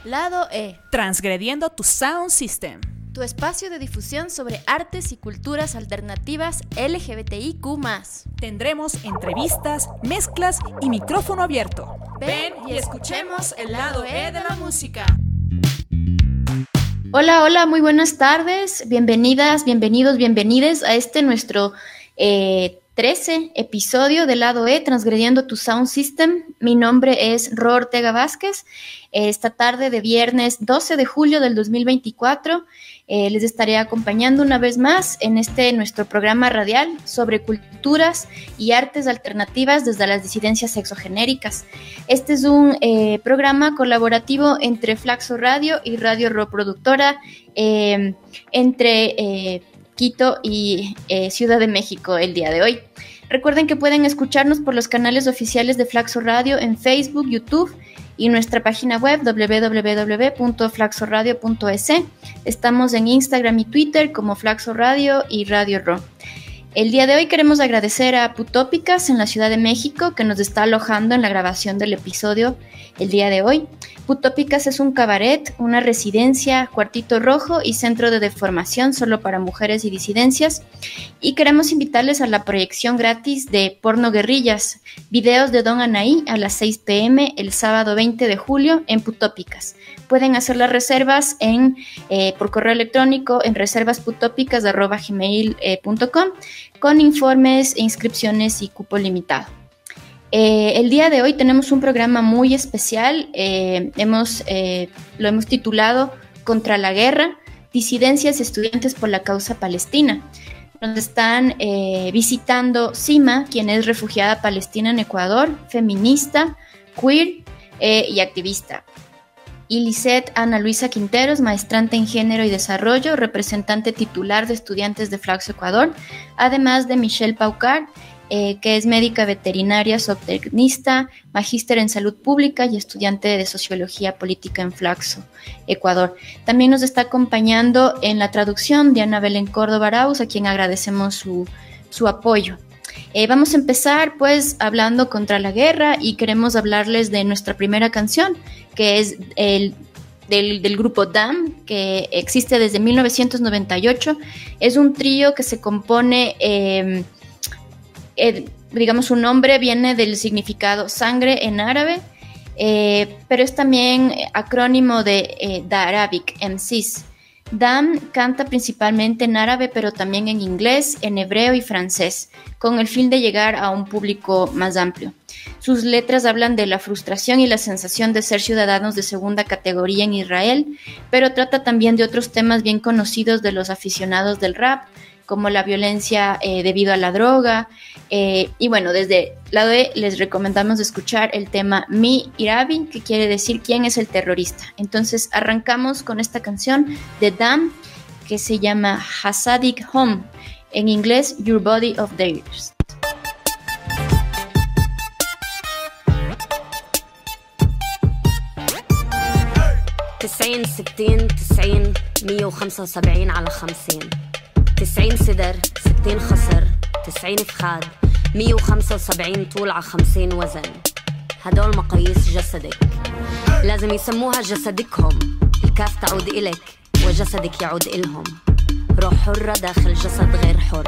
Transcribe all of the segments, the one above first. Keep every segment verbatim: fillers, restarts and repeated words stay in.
Lado E. Transgrediendo tu sound system. Tu espacio de difusión sobre artes y culturas alternativas L G B T I Q más. Tendremos entrevistas, mezclas y micrófono abierto. Ven y escuchemos el lado E de la música. Hola, hola, muy buenas tardes. Bienvenidas, bienvenidos, bienvenides a este nuestro eh, trece episodio del lado E, Transgrediendo tu Sound System. Mi nombre es Ro Ortega Vázquez. Esta tarde de viernes doce de julio del dos mil veinticuatro eh, les estaré acompañando una vez más en este nuestro programa radial sobre culturas y artes alternativas desde las disidencias sexogenéricas. Este es un eh, programa colaborativo entre Flaxo Radio y Radio Ro Productora eh, entre eh, Quito y eh, Ciudad de México el día de hoy. Recuerden que pueden escucharnos por los canales oficiales de Flaxo Radio en Facebook, YouTube y nuestra página web doble u doble u doble u punto flaxo radio punto e s. Estamos en Instagram y Twitter como Flaxo Radio y Radio Ro. El día de hoy queremos agradecer a Putópicas en la Ciudad de México que nos está alojando en la grabación del episodio el día de hoy. Putópicas es un cabaret, una residencia, cuartito rojo y centro de deformación solo para mujeres y disidencias. Y queremos invitarles a la proyección gratis de Porno Guerrillas, videos de Don Anaí a las seis pm el sábado veinte de julio en Putópicas. Pueden hacer las reservas en, eh, por correo electrónico en reservas putópicas arroba gmail punto com con informes e inscripciones y cupo limitado. Eh, el día de hoy tenemos un programa muy especial, eh, hemos, eh, lo hemos titulado Contra la Guerra, disidencias y estudiantes por la causa palestina. Nos están eh, visitando Sima, quien es refugiada palestina en Ecuador, feminista, queer eh, y activista. Y Lisette Ana Luisa Quinteros, maestrante en Género y Desarrollo, representante titular de estudiantes de Flaxo Ecuador, además de Michelle Paucar, eh, que es médica veterinaria, zootecnista, magíster en salud pública y estudiante de Sociología Política en Flaxo Ecuador. También nos está acompañando en la traducción Diana Belén Córdoba Arauz, a quien agradecemos su, su apoyo. Eh, vamos a empezar pues hablando contra la guerra y queremos hablarles de nuestra primera canción, que es el, del, del grupo D A M, que existe desde mil novecientos noventa y ocho. Es un trío que se compone, eh, eh, digamos su nombre viene del significado sangre en árabe, eh, pero es también acrónimo de eh, The Arabic M Cs. D A M canta principalmente en árabe, pero también en inglés, en hebreo y francés, con el fin de llegar a un público más amplio. Sus letras hablan de la frustración y la sensación de ser ciudadanos de segunda categoría en Israel, pero trata también de otros temas bien conocidos de los aficionados del rap, como la violencia eh, debido a la droga. Eh, y bueno, desde lado E les recomendamos escuchar el tema Mi Irabi, que quiere decir quién es el terrorista. Entonces arrancamos con esta canción de D A M que se llama Hasadik Home, en inglés Your Body of Theirs. تسعين ستين تسعين مية وخمسة وسبعين على خمسين تسعين صدر ستين خصر تسعين فخاد مية وخمسة وسبعين طول على خمسين وزن. هدول مقاييس جسدك لازم يسموها جسدكهم. الكاف تعود إلك وجسدك يعود إلهم. روح حرة داخل جسد غير حر.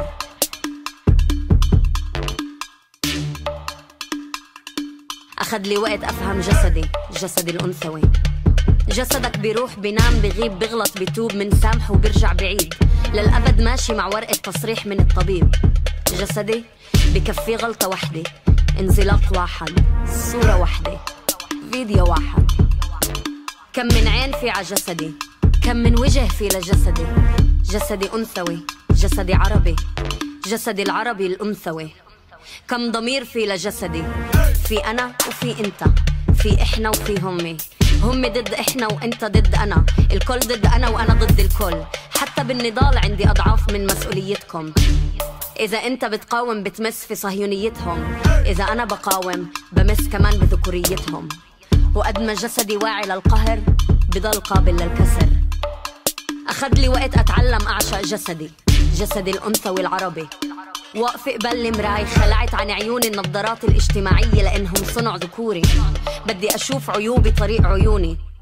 أخذ لي وقت أفهم جسدي جسدي الأنثوي. جسدك بيروح بينام بغيب بغلط بيتوب من سامح وبرجع بعيد للأبد ماشي مع ورقة تصريح من الطبيب. جسدي بكفي غلطة وحدة انزلاق واحد صورة واحدة فيديو واحد. كم من عين في ع جسدي كم من وجه في لجسدي. جسدي أنثوي جسدي عربي جسدي العربي الأنثوي. كم ضمير في لجسدي في أنا وفي أنت في إحنا وفي همي. هم ضد إحنا وإنت ضد أنا الكل ضد أنا وأنا ضد الكل. حتى بالنضال عندي أضعاف من مسؤوليتكم. إذا أنت بتقاوم بتمس في صهيونيتهم. إذا أنا بقاوم بمس كمان بذكوريتهم. وقد ما جسدي واعي للقهر بضل قابل للكسر. أخذ لي وقت أتعلم أعشق جسدي جسدي الأنثوي العربي. واقفة قبل المراي خلعت عن عيوني النظارات الاجتماعية لأنهم صنع ذكوري. بدي أشوف عيوبي طريق عيوني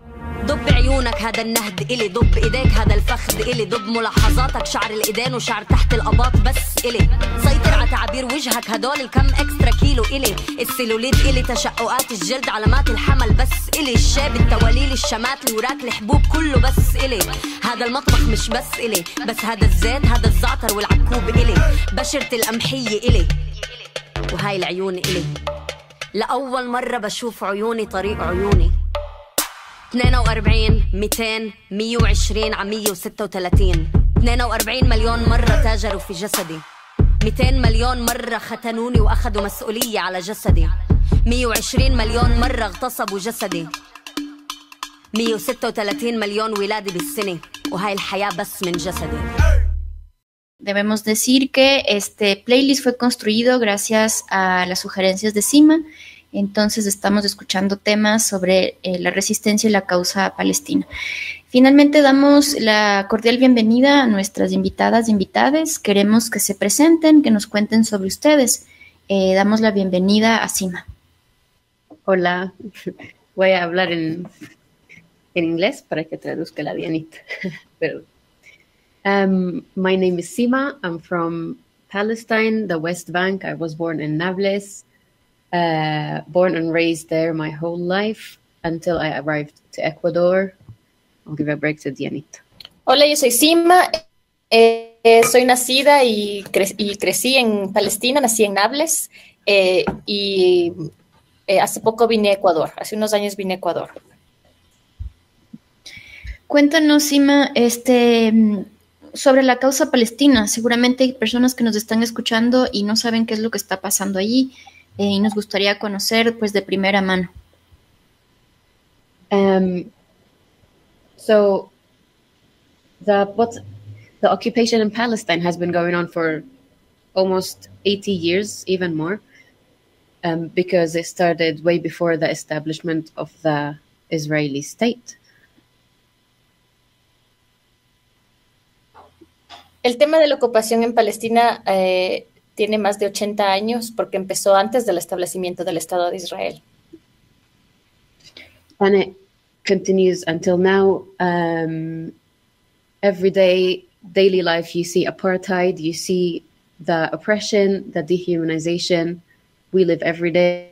ضب عيونك هذا النهد إلي، ضب إيديك هذا الفخذ إلي، ضب ملاحظاتك شعر الإيدين وشعر تحت الأباط بس إلي، سيطر على تعابير وجهك هدول الكم إكسترا كيلو إلي، السيلوليت إلي، تشققات الجلد علامات الحمل بس إلي، الشاب التواليل الشمات الوراك الحبوب كله بس إلي، هذا المطبخ مش بس إلي، بس هذا الزيت هذا الزعتر والعكوب إلي، بشرة القمحية إلي، وهاي العيون إلي، لأول مرة بشوف عيوني طريق عيوني. اثنين وأربعين مئتين مية وعشرين على مية وستة وثلاثين، اثنين وأربعين مليون مرة تاجروا في جسدي، مئتين مليون مرة ختنوني وأخذوا مسؤولية على جسدي، مية وعشرين مليون مرة اغتصبوا جسدي، مية وستة وثلاثين مليون ولادة بالسنة، وهاي الحياة بس من جسدي. Debemos decir que este playlist fue construido gracias a las sugerencias de Sima. Entonces estamos escuchando temas sobre eh, la resistencia y la causa palestina. Finalmente damos la cordial bienvenida a nuestras invitadas e invitades. Queremos que se presenten, que nos cuenten sobre ustedes. Eh, damos la bienvenida a Sima. Hola, voy a hablar en, en inglés para que traduzca la Dianita. Pero, um, my name is Sima. I'm from Palestine, the West Bank. I was born in Nablus. Uh, born and raised there my whole life until I arrived to Ecuador. I'll give a break to Dianita. Hola, yo soy Sima. Eh, eh, soy nacida y, cre- y crecí en Palestina, nací en Nablus eh, y eh, hace poco vine a Ecuador. Hace unos años vine a Ecuador. Cuéntanos, Sima, este, sobre la causa palestina. Seguramente hay personas que nos están escuchando y no saben qué es lo que está pasando allí. Eh, y nos gustaría conocer, pues, de primera mano. Um, so, the what the occupation in Palestine has been going on for almost eighty years, even more, um, because it started way before the establishment of the Israeli state. El tema de la ocupación en Palestina eh, tiene más de ochenta años porque empezó antes del establecimiento del Estado de Israel. And it continues until now. Um, every day, daily life, you see apartheid, you see the oppression, the dehumanization. We live every day.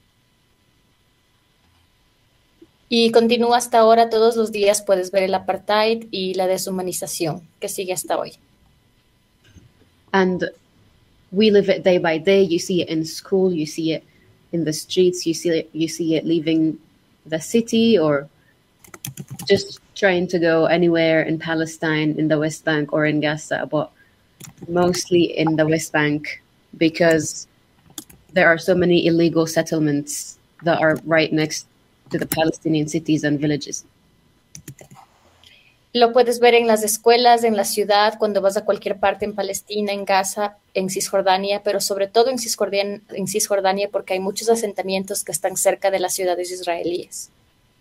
Y continúa hasta ahora, todos los días puedes ver el apartheid y la deshumanización que sigue hasta hoy. And we live it day by day. You see it in school, you see it in the streets, you see it, you see it leaving the city or just trying to go anywhere in Palestine, in the West Bank or in Gaza, but mostly in the West Bank because there are so many illegal settlements that are right next to the Palestinian cities and villages. Lo puedes ver en las escuelas, en la ciudad, cuando vas a cualquier parte en Palestina, en Gaza, en Cisjordania, pero sobre todo en Cisjordania, en Cisjordania porque hay muchos asentamientos que están cerca de las ciudades israelíes.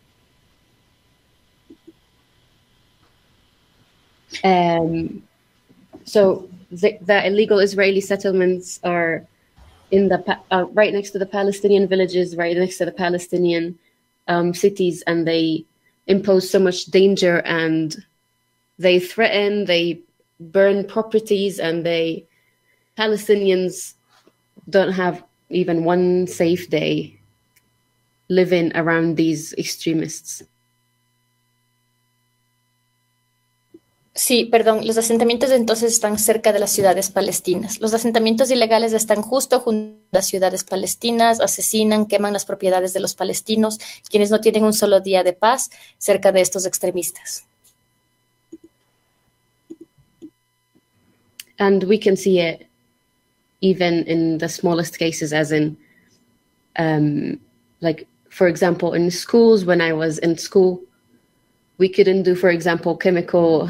Um, so the, the illegal Israeli settlements are in the uh, right next to the Palestinian villages, right next to the Palestinian um, cities, and they impose so much danger and they threaten, they burn properties, and they Palestinians don't have even one safe day living around these extremists. Sí, perdón, los asentamientos entonces están cerca de las ciudades palestinas. Los asentamientos ilegales están justo junto a las ciudades palestinas, asesinan, queman las propiedades de los palestinos, quienes no tienen un solo día de paz cerca de estos extremistas. And we can see it even in the smallest cases, as in, um, like, for example, in schools, when I was in school, we couldn't do, for example, chemical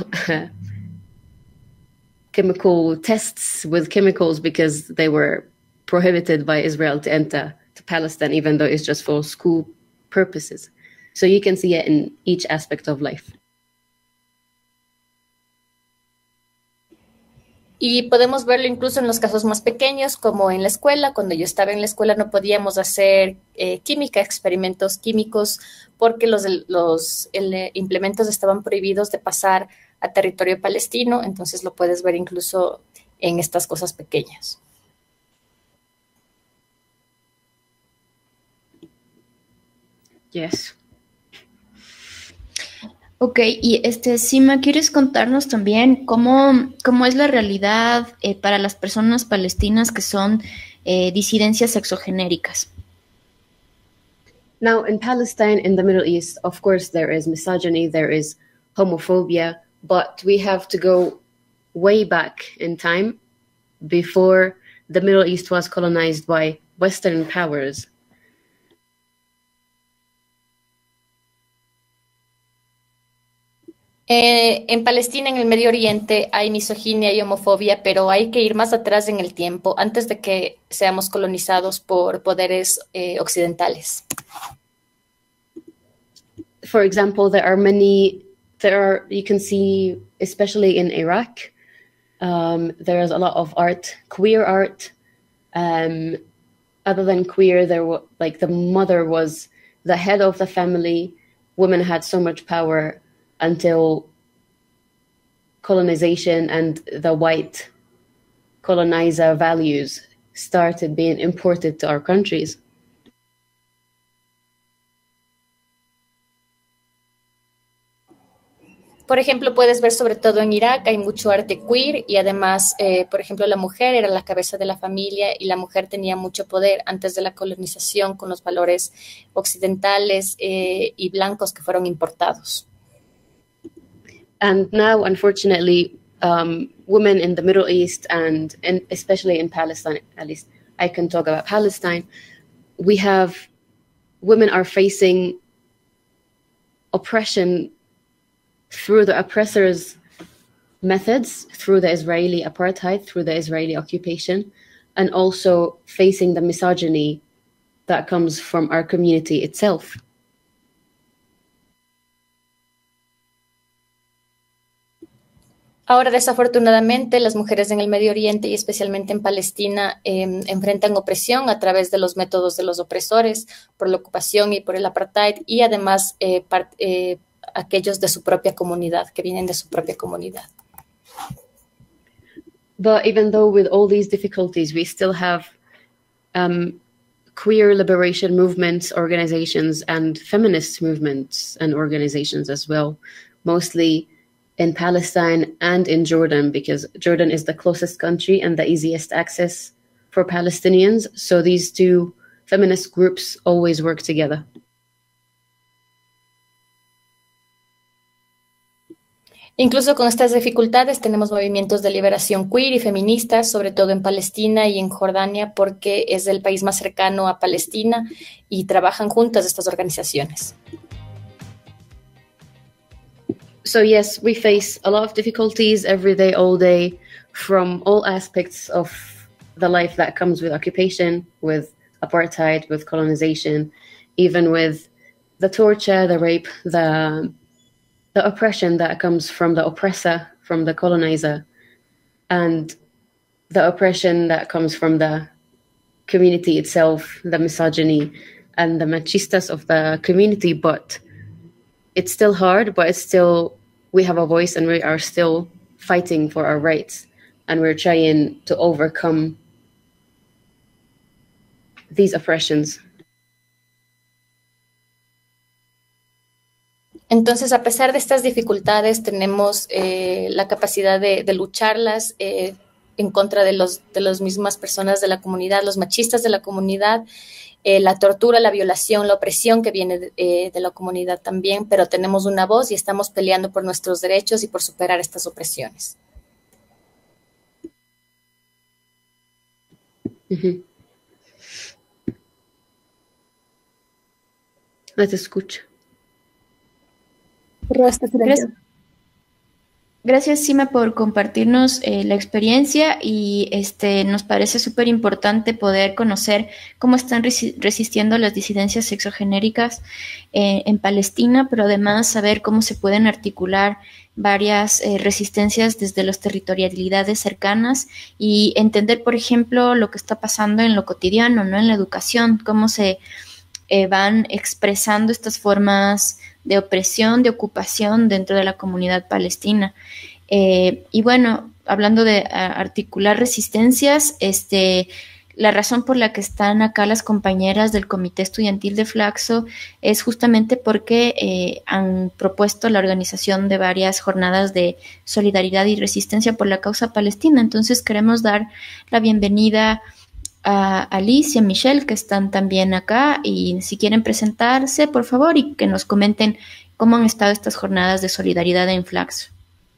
chemical tests with chemicals because they were prohibited by Israel to enter to Palestine, even though it's just for school purposes. So you can see it in each aspect of life. Y podemos verlo incluso en los casos más pequeños, como en la escuela. Cuando yo estaba en la escuela no podíamos hacer eh, química, experimentos químicos, porque los, los el, implementos estaban prohibidos de pasar a territorio palestino. Entonces lo puedes ver incluso en estas cosas pequeñas. Yes. Ok, y este, Sima, ¿quieres contarnos también cómo, cómo es la realidad eh, para las personas palestinas que son eh, disidencias sexogenéricas? Now, in Palestine, in the Middle East, of course, there is misogyny, there is homophobia, but we have to go way back in time before the Middle East was colonized by Western powers. Eh, en Palestina, en el Medio Oriente, hay misoginia y homofobia, pero hay que ir más atrás en el tiempo, antes de que seamos colonizados por poderes eh, occidentales. For example, there are many, there are, you can see, especially in Iraq, um, there is a lot of art, queer art. Um, other than queer, there was, like, the mother was the head of the family. Women had so much power until colonization and the white colonizer values started being imported to our countries. Por ejemplo, puedes ver sobre todo en Irak, hay mucho arte queer y además, eh, por ejemplo, la mujer era la cabeza de la familia y la mujer tenía mucho poder antes de la colonización con los valores occidentales eh, y blancos que fueron importados. And now, unfortunately, um, women in the Middle East and, and especially in Palestine, at least I can talk about Palestine, we have, women are facing oppression through the oppressors' methods, through the Israeli apartheid, through the Israeli occupation, and also facing the misogyny that comes from our community itself. Ahora, desafortunadamente, las mujeres en el Medio Oriente y especialmente en Palestina eh, enfrentan opresión a través de los métodos de los opresores por la ocupación y por el apartheid y además eh, part, eh, aquellos de su propia comunidad, que vienen de su propia comunidad. But even though with all these difficulties, we still have um, queer liberation movements, organizations, and feminist movements and organizations as well, mostly in Palestine and in Jordan, because Jordan is the closest country and the easiest access for Palestinians. So these two feminist groups always work together. Incluso con estas dificultades tenemos movimientos de liberación queer y feministas, sobre todo en Palestina y en Jordania, porque es el país más cercano a Palestina y trabajan juntas estas organizaciones. So yes, we face a lot of difficulties every day, all day, from all aspects of the life that comes with occupation, with apartheid, with colonization, even with the torture, the rape, the the oppression that comes from the oppressor, from the colonizer, and the oppression that comes from the community itself, the misogyny and the machistas of the community. But it's still hard, but it's still, we have a voice and we are still fighting for our rights. And we're trying to overcome these oppressions. Entonces, a pesar de estas dificultades, tenemos eh, la capacidad de, de lucharlas eh, en contra de los de las mismas personas de la comunidad, los machistas de la comunidad, eh, la tortura, la violación, la opresión que viene de, eh, de la comunidad también, pero tenemos una voz y estamos peleando por nuestros derechos y por superar estas opresiones. Mm-hmm. No te escucho. Gracias. Gracias, Sima, por compartirnos eh, la experiencia y este, nos parece súper importante poder conocer cómo están resi- resistiendo las disidencias sexogenéricas eh, en Palestina, pero además saber cómo se pueden articular varias eh, resistencias desde las territorialidades cercanas y entender, por ejemplo, lo que está pasando en lo cotidiano, ¿no? En la educación, cómo se eh, van expresando estas formas de opresión, de ocupación dentro de la comunidad palestina. Eh, y bueno, hablando de a, articular resistencias, este, la razón por la que están acá las compañeras del Comité Estudiantil de Flaxo es justamente porque eh, han propuesto la organización de varias jornadas de solidaridad y resistencia por la causa palestina. Entonces queremos dar la bienvenida a Alice y a Michelle, que están también acá, y si quieren presentarse, por favor, y que nos comenten cómo han estado estas jornadas de solidaridad en Flaxo.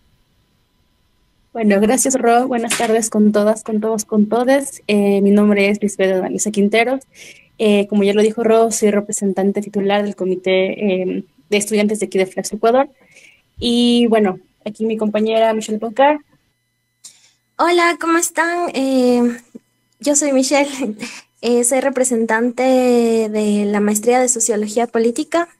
Bueno, gracias, Ro. Buenas tardes con todas, con todos, con todes. Eh, mi nombre es Lisbeth Danisa Quinteros. Eh, como ya lo dijo Ro, soy representante titular del Comité eh, de Estudiantes de aquí de Flaxo, Ecuador. Y bueno, aquí mi compañera Michelle Poncar. Hola, ¿cómo están? Eh, yo soy Michelle, eh, soy representante de la maestría de Sociología Política.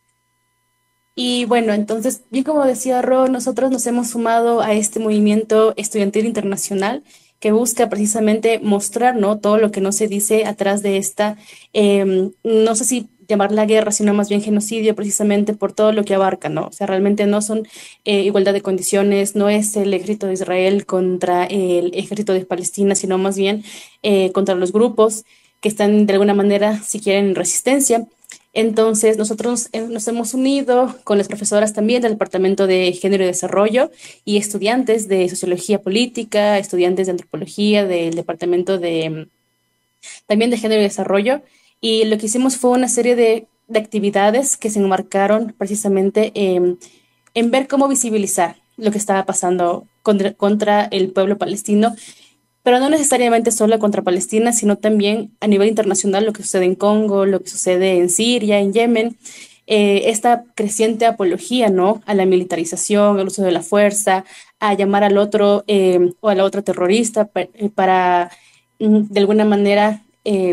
Y bueno, entonces, bien como decía Ro, nosotros nos hemos sumado a este movimiento estudiantil internacional que busca precisamente mostrar, ¿no?, todo lo que no se dice atrás de esta, eh, no sé si llamarla guerra, sino más bien genocidio, precisamente por todo lo que abarca, ¿no? O sea, realmente no son eh, igualdad de condiciones, no es el ejército de Israel contra el ejército de Palestina, sino más bien eh, contra los grupos que están de alguna manera, si quieren, en resistencia. Entonces, nosotros nos hemos unido con las profesoras también del Departamento de Género y Desarrollo y estudiantes de Sociología Política, estudiantes de Antropología del Departamento de también de Género y Desarrollo. Y lo que hicimos fue una serie de, de actividades que se enmarcaron precisamente eh, en ver cómo visibilizar lo que estaba pasando contra, contra el pueblo palestino, pero no necesariamente solo contra Palestina, sino también a nivel internacional, lo que sucede en Congo, lo que sucede en Siria, en Yemen, eh, esta creciente apología, ¿no?, a la militarización, al uso de la fuerza, a llamar al otro eh, o a la otra terrorista para, para de alguna manera eh,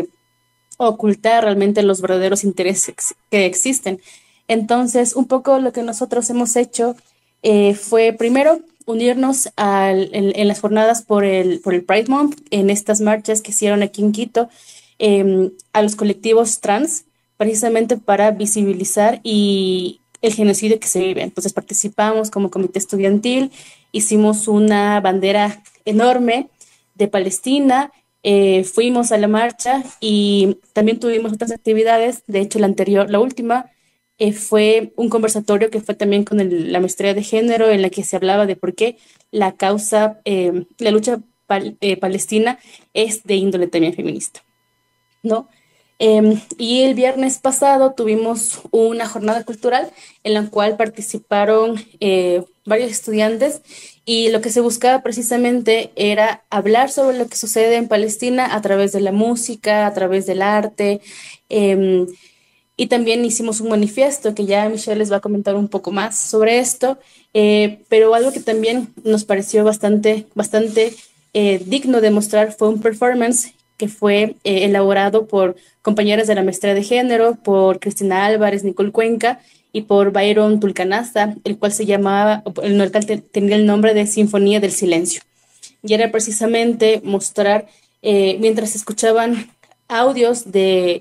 ocultar realmente los verdaderos intereses que existen. Entonces, un poco lo que nosotros hemos hecho eh, fue primero unirnos al, en, en las jornadas por el, por el Pride Month, en estas marchas que hicieron aquí en Quito, eh, a los colectivos trans, precisamente para visibilizar y el genocidio que se vive. Entonces participamos como comité estudiantil, hicimos una bandera enorme de Palestina, eh, fuimos a la marcha y también tuvimos otras actividades. De hecho, la anterior, la última, Eh, fue un conversatorio que fue también con el, la maestría de género, en la que se hablaba de por qué la causa, eh, la lucha pal, eh, palestina es de índole también feminista, ¿no? Eh, y el viernes pasado tuvimos una jornada cultural en la cual participaron eh, varios estudiantes y lo que se buscaba precisamente era hablar sobre lo que sucede en Palestina a través de la música, a través del arte, eh, y también hicimos un manifiesto que ya Michelle les va a comentar un poco más sobre esto, eh, pero algo que también nos pareció bastante, bastante eh, digno de mostrar fue un performance que fue eh, elaborado por compañeras de la maestría de género, por Cristina Álvarez, Nicole Cuenca y por Byron Tulcanaza, el cual se llamaba, el cual tenía el nombre de Sinfonía del Silencio. Y era precisamente mostrar, eh, mientras escuchaban audios de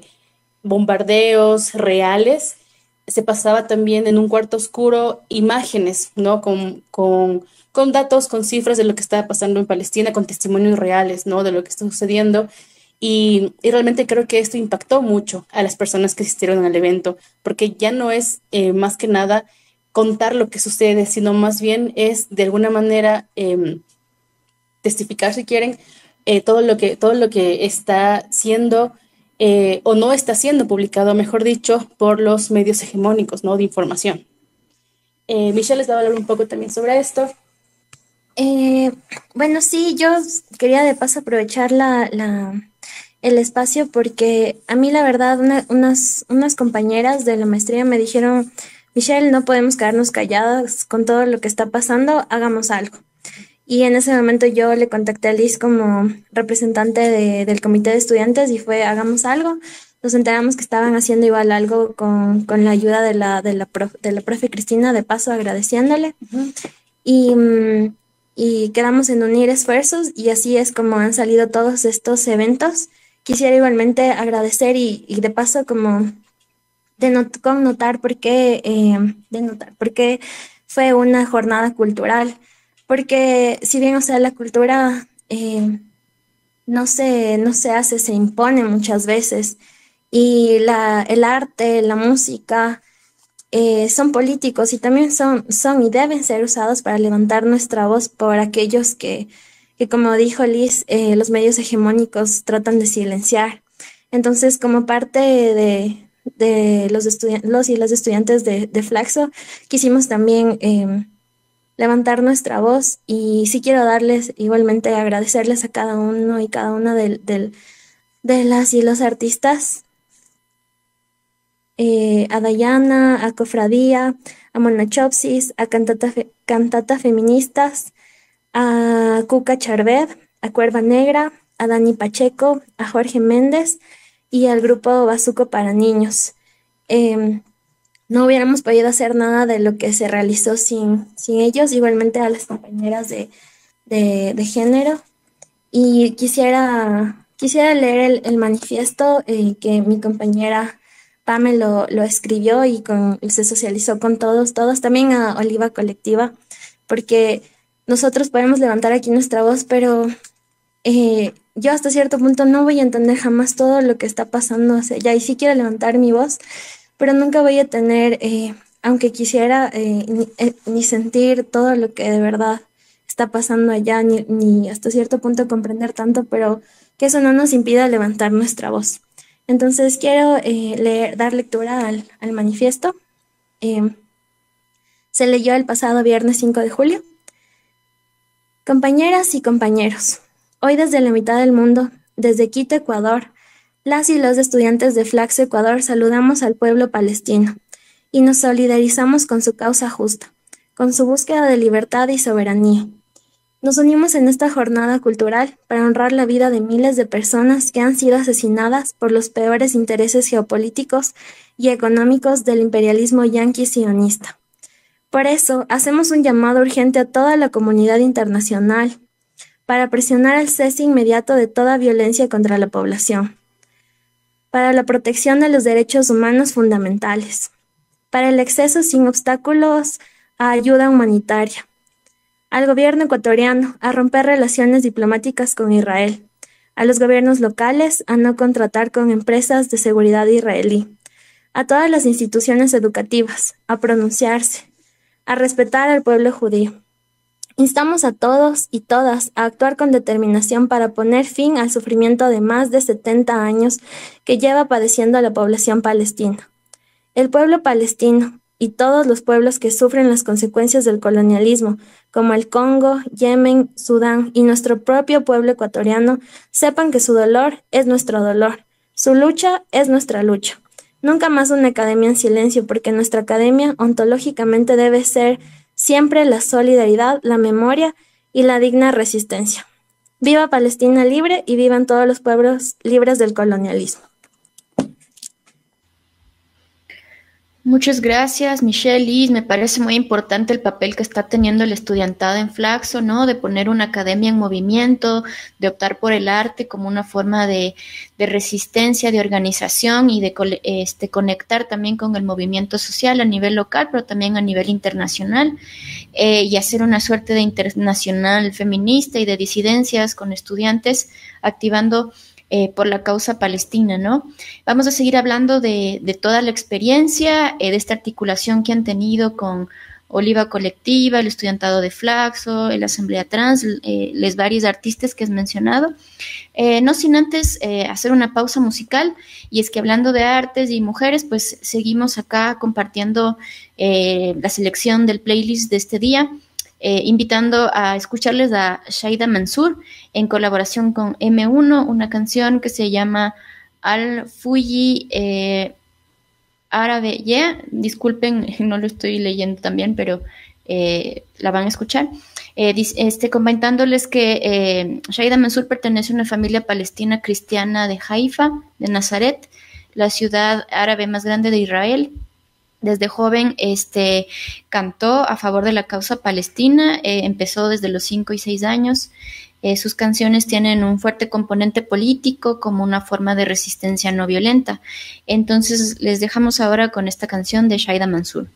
bombardeos reales, se pasaba también en un cuarto oscuro imágenes, ¿no?, con, con, con datos, con cifras de lo que estaba pasando en Palestina, con testimonios reales, ¿no?, de lo que está sucediendo. Y, y realmente creo que esto impactó mucho a las personas que asistieron al evento, porque ya no es eh, más que nada contar lo que sucede, sino más bien es de alguna manera eh, testificar, si quieren, eh, todo lo que, todo lo que está siendo Eh, o no está siendo publicado, mejor dicho, por los medios hegemónicos, ¿no?, de información. Eh, Michelle les va a hablar un poco también sobre esto. Eh, bueno, sí, yo quería de paso aprovechar la, la, el espacio porque a mí la verdad una, unas, unas compañeras de la maestría me dijeron, Michelle, no podemos quedarnos calladas con todo lo que está pasando, hagamos algo. Y en ese momento yo le contacté a Liz como representante de, del comité de estudiantes y fue, hagamos algo. Nos enteramos que estaban haciendo igual algo con, con la ayuda de la, de, la prof, de la profe Cristina, de paso agradeciéndole. Uh-huh. Y, y quedamos en unir esfuerzos y así es como han salido todos estos eventos. Quisiera igualmente agradecer y, y de paso como denot, connotar por qué, eh, denotar, por qué fue una jornada cultural. Porque si bien, o sea, la cultura eh, no, se, no se hace, se impone muchas veces. Y la, el arte, la música, eh, son políticos y también son, son y deben ser usados para levantar nuestra voz por aquellos que, que como dijo Liz, eh, los medios hegemónicos tratan de silenciar. Entonces, como parte de, de los, los y las estudiantes de, de Flaxo, quisimos también Eh, levantar nuestra voz y sí quiero darles, igualmente agradecerles a cada uno y cada una de, de, de las y los artistas, eh, a Dayana, a Cofradía, a Monachopsis, a Cantata, Fe, Cantata Feministas, a Cuca Charvet, a Cuerva Negra, a Dani Pacheco, a Jorge Méndez y al grupo Bazuco para Niños. Eh, No hubiéramos podido hacer nada de lo que se realizó sin, sin ellos, igualmente a las compañeras de, de, de género. Y quisiera, quisiera leer el, el manifiesto eh, que mi compañera Pame lo, lo escribió y con, se socializó con todos, todos, también a Oliva Colectiva, porque nosotros podemos levantar aquí nuestra voz, pero eh, yo hasta cierto punto no voy a entender jamás todo lo que está pasando. O sea, ya y sí quiero levantar mi voz, pero nunca voy a tener, eh, aunque quisiera, eh, ni, eh, ni sentir todo lo que de verdad está pasando allá, ni, ni hasta cierto punto comprender tanto, pero que eso no nos impida levantar nuestra voz. Entonces quiero eh, leer, dar lectura al, al manifiesto. Eh, se leyó el pasado viernes cinco de julio. Compañeras y compañeros, hoy desde la mitad del mundo, desde Quito, Ecuador, las y los estudiantes de Flaxo, Ecuador, saludamos al pueblo palestino y nos solidarizamos con su causa justa, con su búsqueda de libertad y soberanía. Nos unimos en esta jornada cultural para honrar la vida de miles de personas que han sido asesinadas por los peores intereses geopolíticos y económicos del imperialismo yanqui sionista. Por eso, hacemos un llamado urgente a toda la comunidad internacional para presionar el cese inmediato de toda violencia contra la población, para la protección de los derechos humanos fundamentales, para el acceso sin obstáculos a ayuda humanitaria, al gobierno ecuatoriano a romper relaciones diplomáticas con Israel, a los gobiernos locales a no contratar con empresas de seguridad israelí, a todas las instituciones educativas a pronunciarse, a respetar al pueblo judío. Instamos a todos y todas a actuar con determinación para poner fin al sufrimiento de más de setenta años que lleva padeciendo la población palestina. El pueblo palestino y todos los pueblos que sufren las consecuencias del colonialismo, como el Congo, Yemen, Sudán y nuestro propio pueblo ecuatoriano, sepan que su dolor es nuestro dolor, su lucha es nuestra lucha. Nunca más una academia en silencio, porque nuestra academia ontológicamente debe ser siempre la solidaridad, la memoria y la digna resistencia. Viva Palestina libre y vivan todos los pueblos libres del colonialismo. Muchas gracias, Michelle, Liz. Me parece muy importante el papel que está teniendo el estudiantado en Flaxo, ¿no? De poner una academia en movimiento, de optar por el arte como una forma de, de resistencia, de organización y de este, conectar también con el movimiento social a nivel local, pero también a nivel internacional, eh, y hacer una suerte de internacional feminista y de disidencias con estudiantes activando Eh, por la causa palestina, ¿no? Vamos a seguir hablando de, de toda la experiencia, eh, de esta articulación que han tenido con Oliva Colectiva, el estudiantado de Flaxo, la Asamblea Trans, eh, les varios artistas que has mencionado. Eh, no sin antes eh, hacer una pausa musical, y es que hablando de artes y mujeres, pues seguimos acá compartiendo eh, la selección del playlist de este día. Eh, invitando a escucharles a Shaida Mansour en colaboración con eme uno, una canción que se llama Al Fuyi eh, árabe yeah, disculpen, no lo estoy leyendo también, pero eh, la van a escuchar. Eh, este, comentándoles que eh, Shaida Mansour pertenece a una familia palestina cristiana de Haifa, de Nazaret, la ciudad árabe más grande de Israel. Desde joven este, cantó a favor de la causa palestina, eh, empezó desde los cinco y seis años. Eh, sus canciones tienen un fuerte componente político como una forma de resistencia no violenta. Entonces les dejamos ahora con esta canción de Shaida Mansour.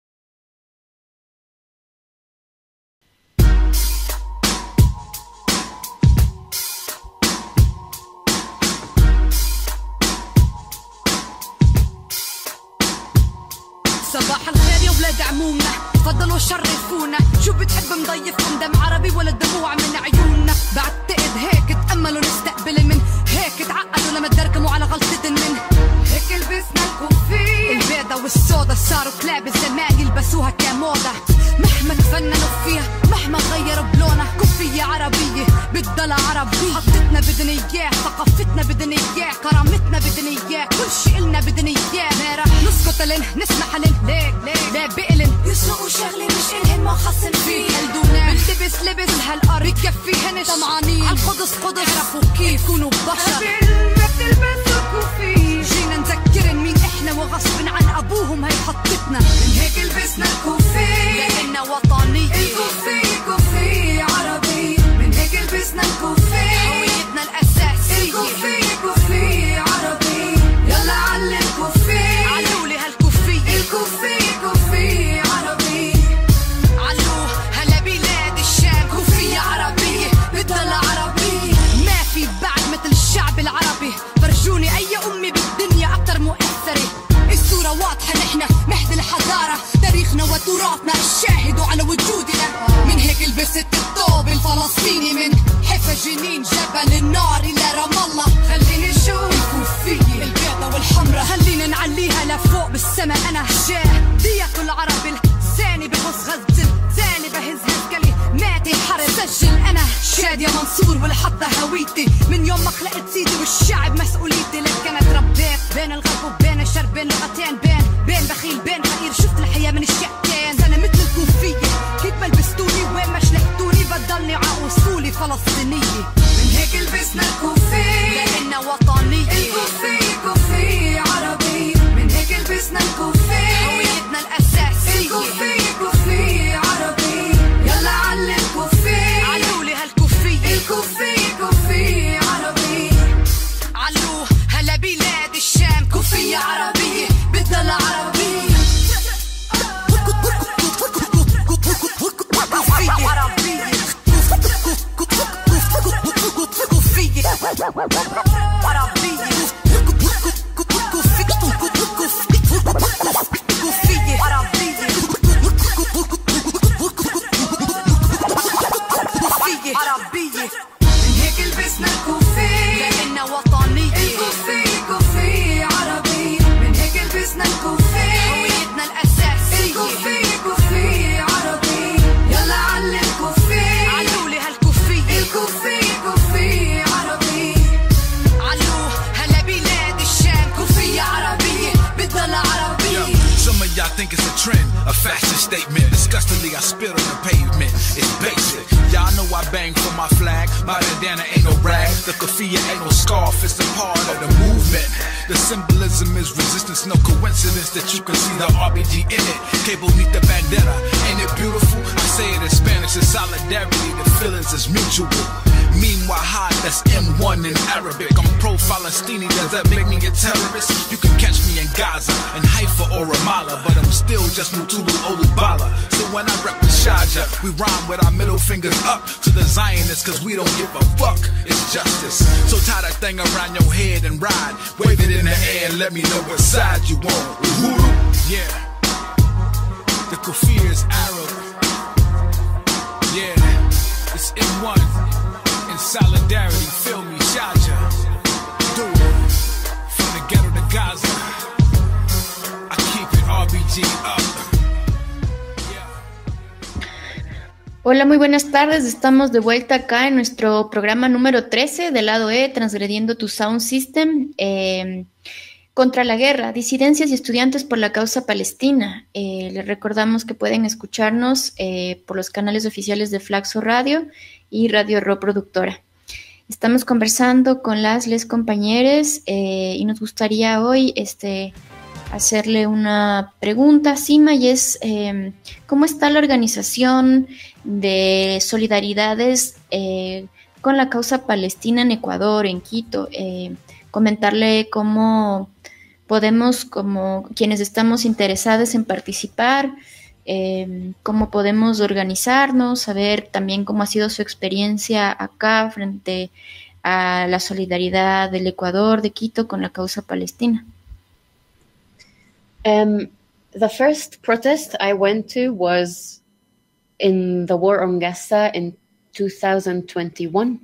صباح الخير يا ولاد عمومنا تفضلوا شرفونا شو بتحب مضيفكم دم عربي ولا الدموع من عيوننا بعتقد هيك تأملوا نستقبل من هيك تعقدوا لما تدركموا على غلطة من هيك لبسنا الكوفية البيضة والسودا صاروا كلاب الزمان يلبسوها كموضة مهما تفننوا فيها مهما غيروا بلونها كوفية عربية بتضل عربية حطتنا بدنا اياه ثقافتنا بدنا اياه كرامتنا بدنا اياه كل شي إلنا بدنا اياه ما رح نسكت لن نسمح لن ليك ليك لا بقلن يسرقوا شغلة مش إلهن ما خصن فيه قلدونا بنلبس لبس هالأرض بكفيهنش طمعانين عالقدس قدس عرفوا كيف كونوا بشر ما بتلبسوا كوفية جينا نذكرن مين احنا وغصب عن ابوهم هي حطتنا من هيك لبسنا الكوفية لأننا وطنية الكوفية كوفية عربية من هيك لبسنا الكوفية هويتنا الأساسية الكوفية كوفية عربية يلا علي الكوفية علولي هالكوفية الكوفية كوفية عربية علو هلا بلاد الشام كوفية عربية بتضل عربية ما في بعد مثل الشعب العربي فرجوني أي أمي بالدنيا أكتر مؤثرة الصورة واضحة نحنا مهد الحضارة تاريخنا وتراثنا الشاهد على وجودنا من هيك لبست الثوب الفلسطيني من حيفا جنين جبل النار إلى رام الله خليني نشوف الكوفية البيضة والحمرة خلينا نعليها لفوق بالسما أنا شاهدية العرب الثاني بغص غزل ثاني بهز هز كلماتي حرب سجل أنا شادية منصور والحطة هويتي من يوم ما خلقت سيدي والشعب مسؤوليتي لك أنا تربيت بين الغرب وبين الشرق بين لغتين بين بين بخيل بين فقير شفت الحياة من الشقتين أنا مثل الكوفية كيف ما لبستوني وين ما شلحتوني بضلني عاوصولي فلسطينية من هيك لبسنا الكوفية لأننا وطنية الكوفية كوفية عربية من هيك لبسنا الكوفية هويتنا الأساسية الكوفية كوفية عربية يلا علي الكوفية علولي هالكوفية الكوفية كوفية عربية علو هلا بلاد الشام كوفية عربية بتضل عربية كوفية عربية كوفية عربية عربية من هيك لبسنا الكوفية لأننا وطنية الكوفية كوفية عربية من هيك لبسنا الكوفية هويتنا الأساسية الكوفية كوفية عربية يلا علي الكوفية علولي هالكوفية الكوفية كوفية عربية علو هلا بلاد الشام كوفية عربية بتضل عربية. Some of y'all think it's a trend, a fashion statement. Disgustingly, I spit on the pavement. It's basic. Y'all know I bang for my flag. My bandana ain't no rag. The keffiyeh ain't no scarf. It's a part of the movement. The symbolism is resistance. No coincidence that you can see the R B G in it. Que bonita bandera. Ain't it beautiful? I say it in Spanish. It's solidarity. The feelings is mutual. Meanwhile, high, that's M one in Arabic. I'm pro-Falastini, does that make me a terrorist? You can catch me in Gaza, in Haifa or Ramallah, but I'm still just Mutulu Olubala. So when I rep the Sharjah, we rhyme with our middle fingers up to the Zionists, cause we don't give a fuck, it's justice. So tie that thing around your head and ride, wave it in the air and let me know what side you on. Uhuru, yeah. The keffiyeh is Arab. Yeah, it's M one. Solidarity, feel me, Sharjah. Do it. From the ghetto to Gaza, I keep it R B G up. Hola, muy buenas tardes. Estamos de vuelta acá en nuestro programa número trece del lado E, Transgrediendo tu Sound System. Eh, Contra la guerra, disidencias y estudiantes por la causa palestina. Eh, les recordamos que pueden escucharnos eh, por los canales oficiales de Flaxo Radio y Radio Ro Productora. Estamos conversando con las les compañeras eh, y nos gustaría hoy este, hacerle una pregunta a Sima, y es eh, ¿cómo está la organización de solidaridades eh, con la causa palestina en Ecuador, en Quito? Eh, comentarle cómo podemos, como quienes estamos interesados en participar, eh, cómo podemos organizarnos, saber también cómo ha sido su experiencia acá frente a la solidaridad del Ecuador, de Quito, con la causa palestina. Um, the first protest I went to was in the war on Gaza in two thousand twenty-one.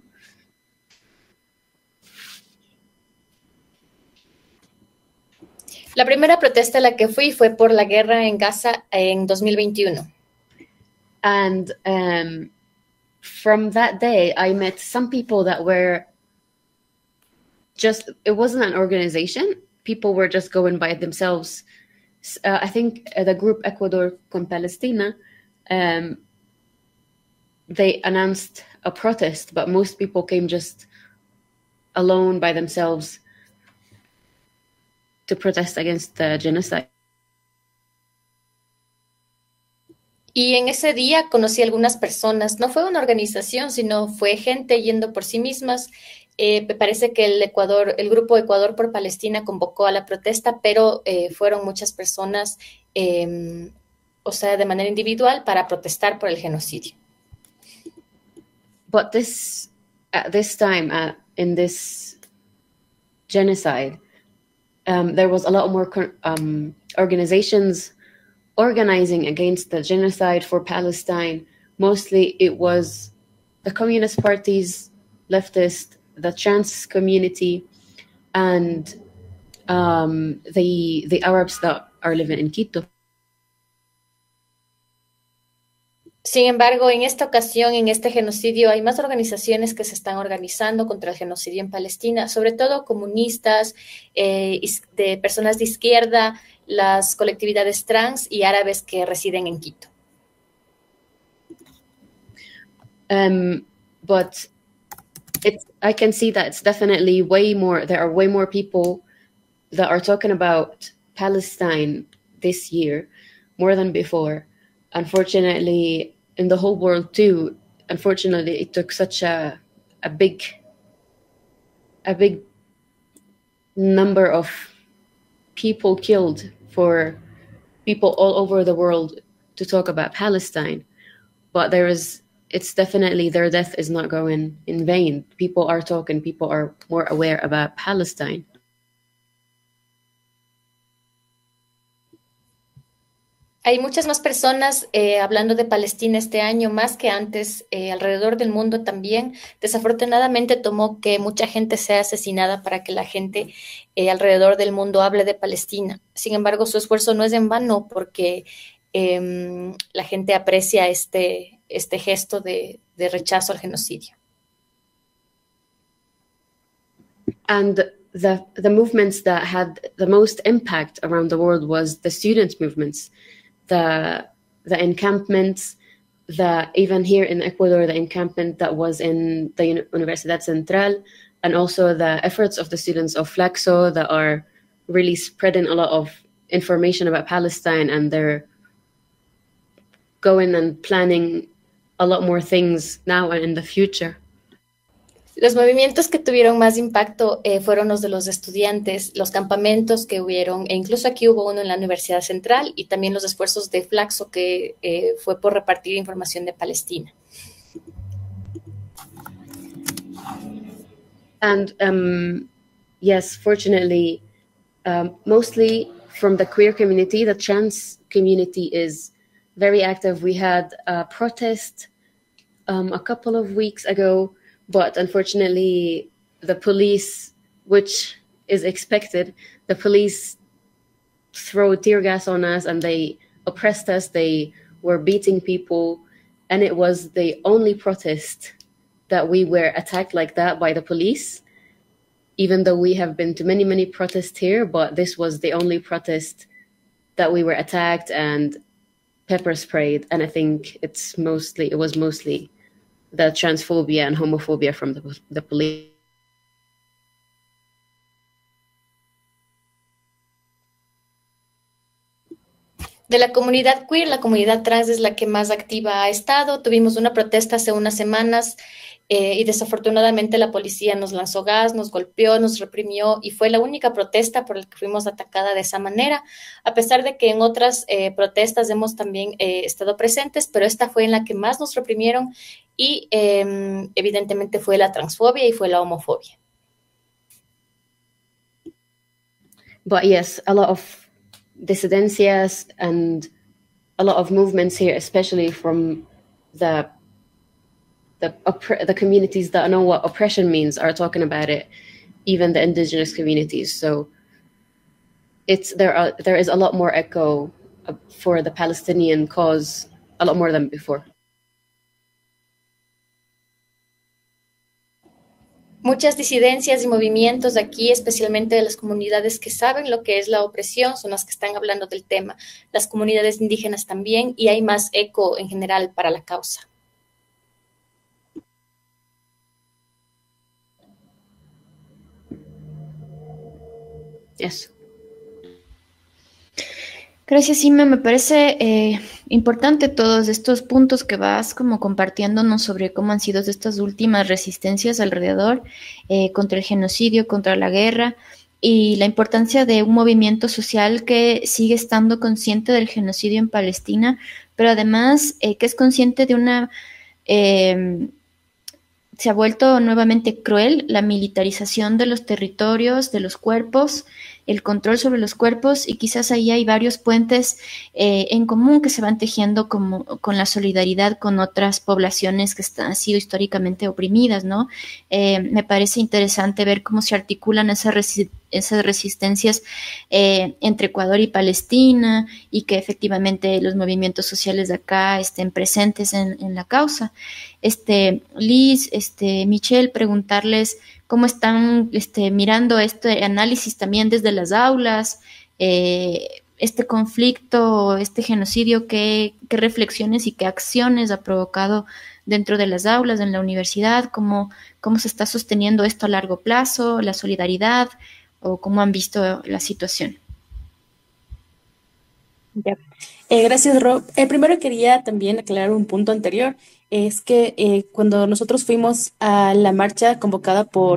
La primera protesta a la que fui fue por la guerra en Gaza en dos mil veintiuno. And um, from that day, I met some people that were just, it wasn't an organization. People were just going by themselves. Uh, I think uh, the group Ecuador con Palestina, um, they announced a protest, but most people came just alone by themselves to protest against the genocide. Y en ese día conocí a algunas personas. No fue una organización, sino fue gente yendo por sí mismas. Eh, me parece que el Ecuador, el grupo Ecuador por Palestina convocó a la protesta, pero eh, fueron muchas personas, eh, o sea, de manera individual, para protestar por el genocidio. But this, at this time, uh, in this genocide, Um, there was a lot more um, organizations organizing against the genocide for Palestine. Mostly it was the communist parties, leftist, the trans community, and um, the, the Arabs that are living in Quito. Sin embargo, en esta ocasión, en este genocidio, hay más organizaciones que se están organizando contra el genocidio en Palestina, sobre todo comunistas, eh, de personas de izquierda, las colectividades trans y árabes que residen en Quito. Um, but it's, I can see that it's definitely way more, there are way more people that are talking about Palestine this year, more than before. Unfortunately, in the whole world too, unfortunately, it took such a a big a big number of people killed for people all over the world to talk about Palestine. But there is, it's definitely, their death is not going in vain. People are talking, people are more aware about Palestine. Hay muchas más personas eh, hablando de Palestina este año, más que antes, eh, alrededor del mundo también. Desafortunadamente tomó que mucha gente sea asesinada para que la gente eh, alrededor del mundo hable de Palestina. Sin embargo, su esfuerzo no es en vano porque eh, la gente aprecia este, este gesto de, de rechazo al genocidio. And the, the movements that had the most impact around the world was the student movements. The the encampments, the even here in Ecuador, the encampment that was in the Universidad Central, and also the efforts of the students of Flaxo that are really spreading a lot of information about Palestine, and they're going and planning a lot more things now and in the future. Los movimientos que tuvieron más impacto eh, fueron los de los estudiantes, los campamentos que hubieron, e incluso aquí hubo uno en la Universidad Central, y también los esfuerzos de Flaxo, que eh, fue por repartir información de Palestina. And um, yes, fortunately, um, mostly from the queer community, the trans community is very active. We had a protest um, a couple of weeks ago, but unfortunately, the police, which is expected, the police throw tear gas on us and they oppressed us. They were beating people, and it was the only protest that we were attacked like that by the police. even though we have been to many, many protests here, but this was the only protest that we were attacked and pepper sprayed. And I think it's mostly, it was mostly the transphobia and homophobia from the, the police. De la comunidad queer, la comunidad trans es la que más activa ha estado. Tuvimos una protesta hace unas semanas eh, y desafortunadamente la policía nos lanzó gas, nos golpeó, nos reprimió y fue la única protesta por la que fuimos atacada de esa manera, a pesar de que en otras eh, protestas hemos también eh, estado presentes, pero esta fue en la que más nos reprimieron y eh, evidentemente fue la transfobia y fue la homofobia. But yes, a lot of disidencias and a lot of movements here, especially from the the the communities that know what oppression means, are talking about it, even the indigenous communities. So it's there are there is a lot more echo for the Palestinian cause, a lot more than before. Muchas disidencias y movimientos aquí, especialmente de las comunidades que saben lo que es la opresión, son las que están hablando del tema. Las comunidades indígenas también, y hay más eco en general para la causa. Yes. Gracias, Sima. Me parece eh, importante todos estos puntos que vas como compartiéndonos sobre cómo han sido estas últimas resistencias alrededor eh, contra el genocidio, contra la guerra y la importancia de un movimiento social que sigue estando consciente del genocidio en Palestina, pero además eh, que es consciente de una... Eh, se ha vuelto nuevamente cruel la militarización de los territorios, de los cuerpos, el control sobre los cuerpos, y quizás ahí hay varios puentes eh, en común que se van tejiendo como, con la solidaridad con otras poblaciones que están, han sido históricamente oprimidas, ¿no? Eh, me parece interesante ver cómo se articulan esas, resi esas resistencias eh, entre Ecuador y Palestina, y que efectivamente los movimientos sociales de acá estén presentes en, en la causa. Este, Liz, este, Michelle, preguntarles cómo están este, mirando este análisis también desde las aulas, eh, este conflicto, este genocidio, qué, qué reflexiones y qué acciones ha provocado dentro de las aulas, en la universidad, cómo, cómo se está sosteniendo esto a largo plazo, la solidaridad, o cómo han visto la situación. Ya. Eh, gracias, Rob. Eh, primero quería también aclarar un punto anterior. Es que eh, cuando nosotros fuimos a la marcha convocada por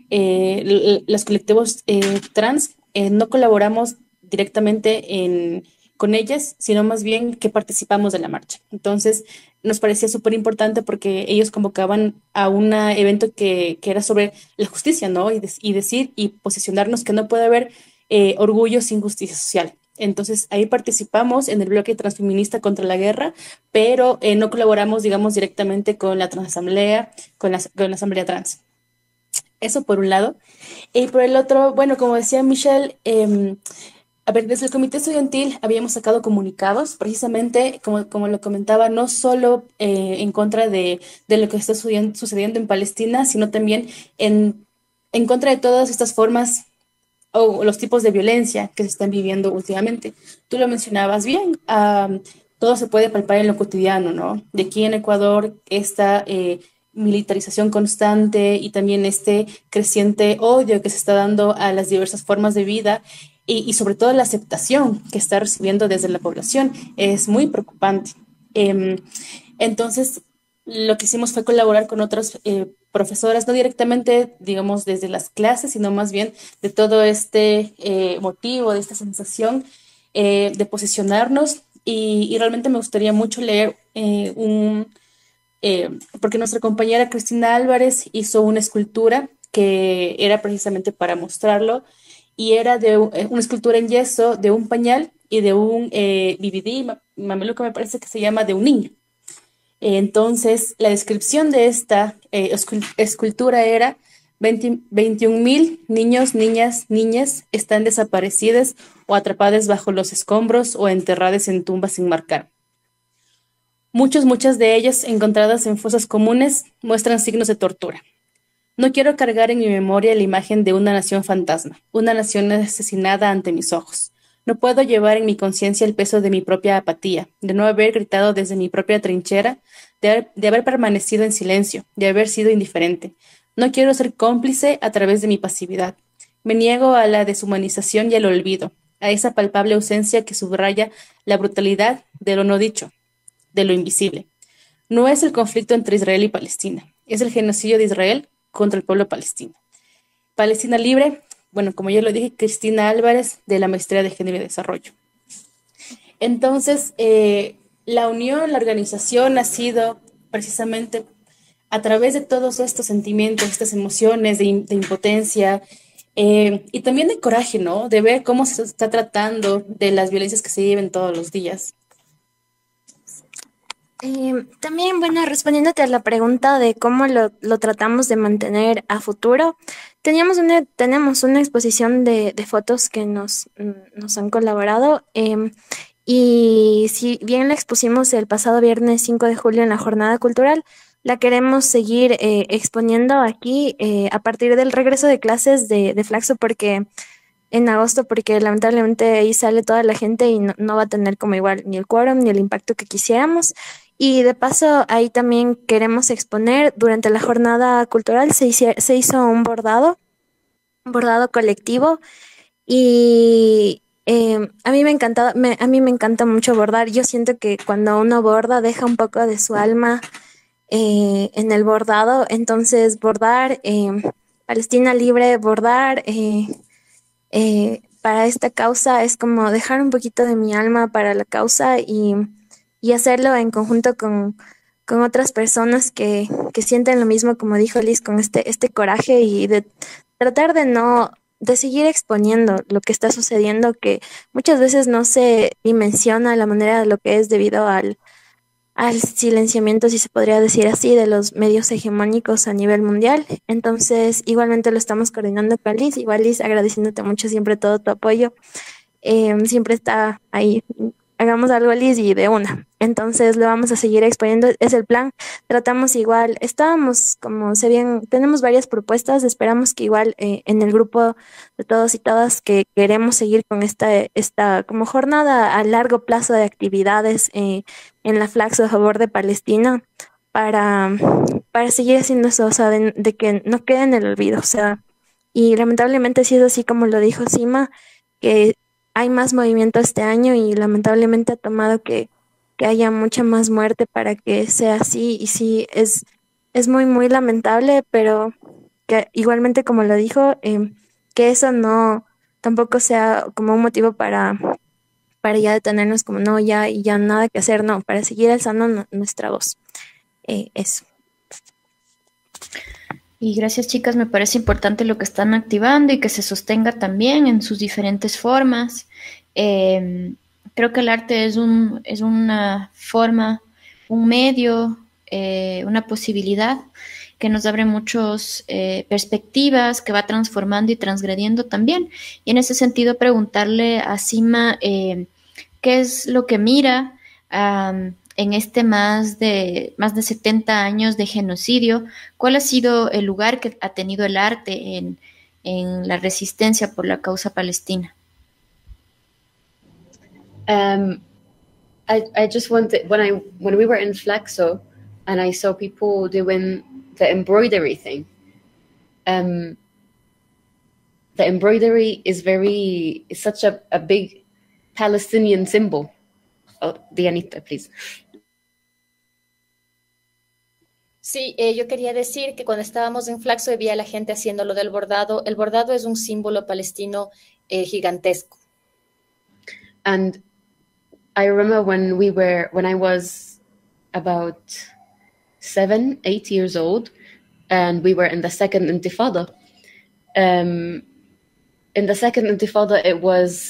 eh, los colectivos eh, trans, eh, no colaboramos directamente en, con ellas, sino más bien que participamos de la marcha. Entonces, nos parecía súper importante porque ellos convocaban a un evento que, que era sobre la justicia, ¿no? Y, de, y decir y posicionarnos que no puede haber eh, orgullo sin justicia social. Entonces, ahí participamos en el bloque transfeminista contra la guerra, pero eh, no colaboramos, digamos, directamente con la transasamblea, con la, con la asamblea trans. Eso por un lado. Y por el otro, bueno, como decía Michelle, eh, a ver, desde el comité estudiantil habíamos sacado comunicados, precisamente, como, como lo comentaba, no solo eh, en contra de, de lo que está sucediendo en Palestina, sino también en, en contra de todas estas formas o los tipos de violencia que se están viviendo últimamente. Tú lo mencionabas bien, um, todo se puede palpar en lo cotidiano, ¿no? De aquí en Ecuador, esta eh, militarización constante y también este creciente odio que se está dando a las diversas formas de vida y, y sobre todo la aceptación que está recibiendo desde la población es muy preocupante. Eh, entonces, lo que hicimos fue colaborar con otras eh, profesoras, no directamente, digamos, desde las clases, sino más bien de todo este eh, motivo, de esta sensación eh, de posicionarnos. Y, y realmente me gustaría mucho leer eh, un... Eh, porque nuestra compañera Cristina Álvarez hizo una escultura que era precisamente para mostrarlo, y era de una escultura en yeso de un pañal y de un eh, B B D, mameluco me parece que se llama, de un niño. Entonces, la descripción de esta eh, escultura era veintiún mil niños, niñas, niñas están desaparecidas o atrapadas bajo los escombros o enterradas en tumbas sin marcar. Muchos, muchas de ellas encontradas en fosas comunes muestran signos de tortura. No quiero cargar en mi memoria la imagen de una nación fantasma, una nación asesinada ante mis ojos. No puedo llevar en mi conciencia el peso de mi propia apatía, de no haber gritado desde mi propia trinchera, de haber, de haber permanecido en silencio, de haber sido indiferente. No quiero ser cómplice a través de mi pasividad. Me niego a la deshumanización y al olvido, a esa palpable ausencia que subraya la brutalidad de lo no dicho, de lo invisible. No es el conflicto entre Israel y Palestina, es el genocidio de Israel contra el pueblo palestino. Palestina Libre, bueno, como ya lo dije, Cristina Álvarez, de la Maestría de Género y Desarrollo. Entonces, eh, la unión, la organización ha sido precisamente a través de todos estos sentimientos, estas emociones de, de impotencia eh, y también de coraje, ¿no? De ver cómo se está tratando de las violencias que se viven todos los días. Eh, también, bueno, respondiéndote a la pregunta de cómo lo, lo tratamos de mantener a futuro, teníamos una, tenemos una exposición de, de fotos que nos, nos han colaborado eh, y si bien la expusimos el pasado viernes cinco de julio en la Jornada Cultural, la queremos seguir eh, exponiendo aquí eh, a partir del regreso de clases de, de Flaxo porque en agosto, porque lamentablemente ahí sale toda la gente y no, no va a tener como igual ni el quórum ni el impacto que quisiéramos. Y de paso, ahí también queremos exponer, durante la jornada cultural se hizo, se hizo un bordado, un bordado colectivo y eh, a mí me encanta, me, a mí me encanta mucho bordar. Yo siento que cuando uno borda deja un poco de su alma eh, en el bordado, entonces bordar, eh, Palestina Libre, bordar eh, eh, para esta causa es como dejar un poquito de mi alma para la causa y... y hacerlo en conjunto con, con otras personas que, que sienten lo mismo, como dijo Liz, con este, este coraje y de tratar de no, de seguir exponiendo lo que está sucediendo, que muchas veces no se dimensiona la manera de lo que es debido al, al silenciamiento, si se podría decir así, de los medios hegemónicos a nivel mundial. Entonces, igualmente lo estamos coordinando con Liz. Igual, Liz, agradeciéndote mucho siempre todo tu apoyo. Eh, siempre está ahí. Hagamos algo, Liz, y de una. Entonces lo vamos a seguir exponiendo, es el plan. Tratamos igual, estábamos como se bien, tenemos varias propuestas, esperamos que igual eh, en el grupo de todos y todas que queremos seguir con esta, esta como jornada a largo plazo de actividades eh, en la Flaxo a favor de Palestina para, para seguir haciendo eso, o sea, de, de que no quede en el olvido, o sea, y lamentablemente sí es así como lo dijo Sima, que hay más movimiento este año y lamentablemente ha tomado que, que haya mucha más muerte para que sea así. Y sí, es, es muy, muy lamentable, pero que igualmente como lo dijo, eh, que eso no tampoco sea como un motivo para, para ya detenernos como no, ya y ya nada que hacer, no, para seguir alzando no, nuestra voz. Eh, eso. Y gracias, chicas, me parece importante lo que están activando y que se sostenga también en sus diferentes formas. Eh, creo que el arte es, un, es una forma, un medio, eh, una posibilidad que nos abre muchas eh, perspectivas, que va transformando y transgrediendo también. Y en ese sentido, preguntarle a Sima eh, qué es lo que mira um, en este más de, más de setenta años de genocidio, ¿cuál ha sido el lugar que ha tenido el arte en, en la resistencia por la causa palestina? Um, I, I just wanted, when, I, when we were in Flaxo and I saw people doing the embroidery thing, um, the embroidery is very, is such a, a big Palestinian symbol. Oh, Dianita, please. Sí, eh, yo quería decir que cuando estábamos en Flaxo vi a la gente haciendo lo del bordado. El bordado es un símbolo palestino eh, gigantesco. And I remember when we were, when I was about seven, eight years old, and we were in the second Intifada. Um, in the second Intifada, it was,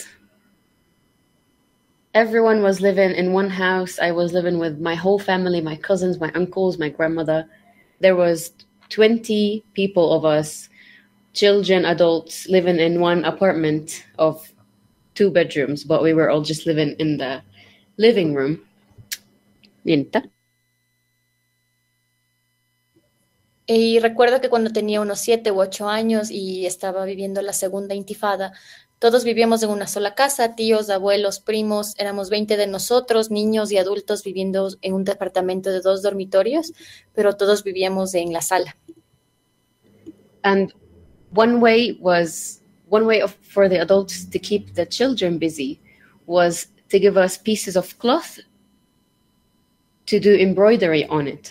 everyone was living in one house. I was living with my whole family, my cousins, my uncles, my grandmother. There was twenty people of us, children, adults, living in one apartment of two bedrooms, but we were all just living in the living room. Niente. Y recuerdo que cuando tenía unos siete u ocho años y estaba viviendo la segunda intifada, todos vivíamos en una sola casa, tíos, abuelos, primos, éramos veinte de nosotros, niños y adultos viviendo en un departamento de dos dormitorios, pero todos vivíamos en la sala. And one way was, one way of, for the adults to keep the children busy was to give us pieces of cloth to do embroidery on it.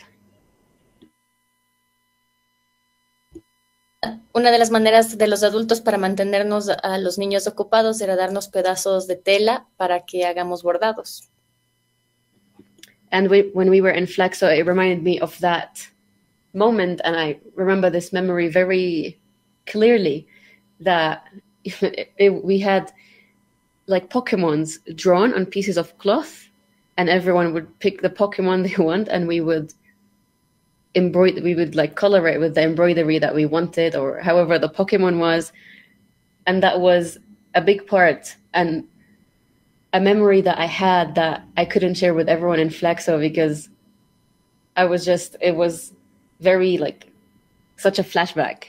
Una de las maneras de los adultos para mantenernos a los niños ocupados era darnos pedazos de tela para que hagamos bordados. And we, when we were in Flaxo, it reminded me of that moment, and I remember this memory very clearly, that it, it, we had like Pokemons drawn on pieces of cloth, and everyone would pick the Pokemon they want, and we would embroider, we would like color it with the embroidery that we wanted, or however the Pokemon was. And that was a big part and a memory that I had that I couldn't share with everyone in Flaxo, because I was just, it was very like such a flashback.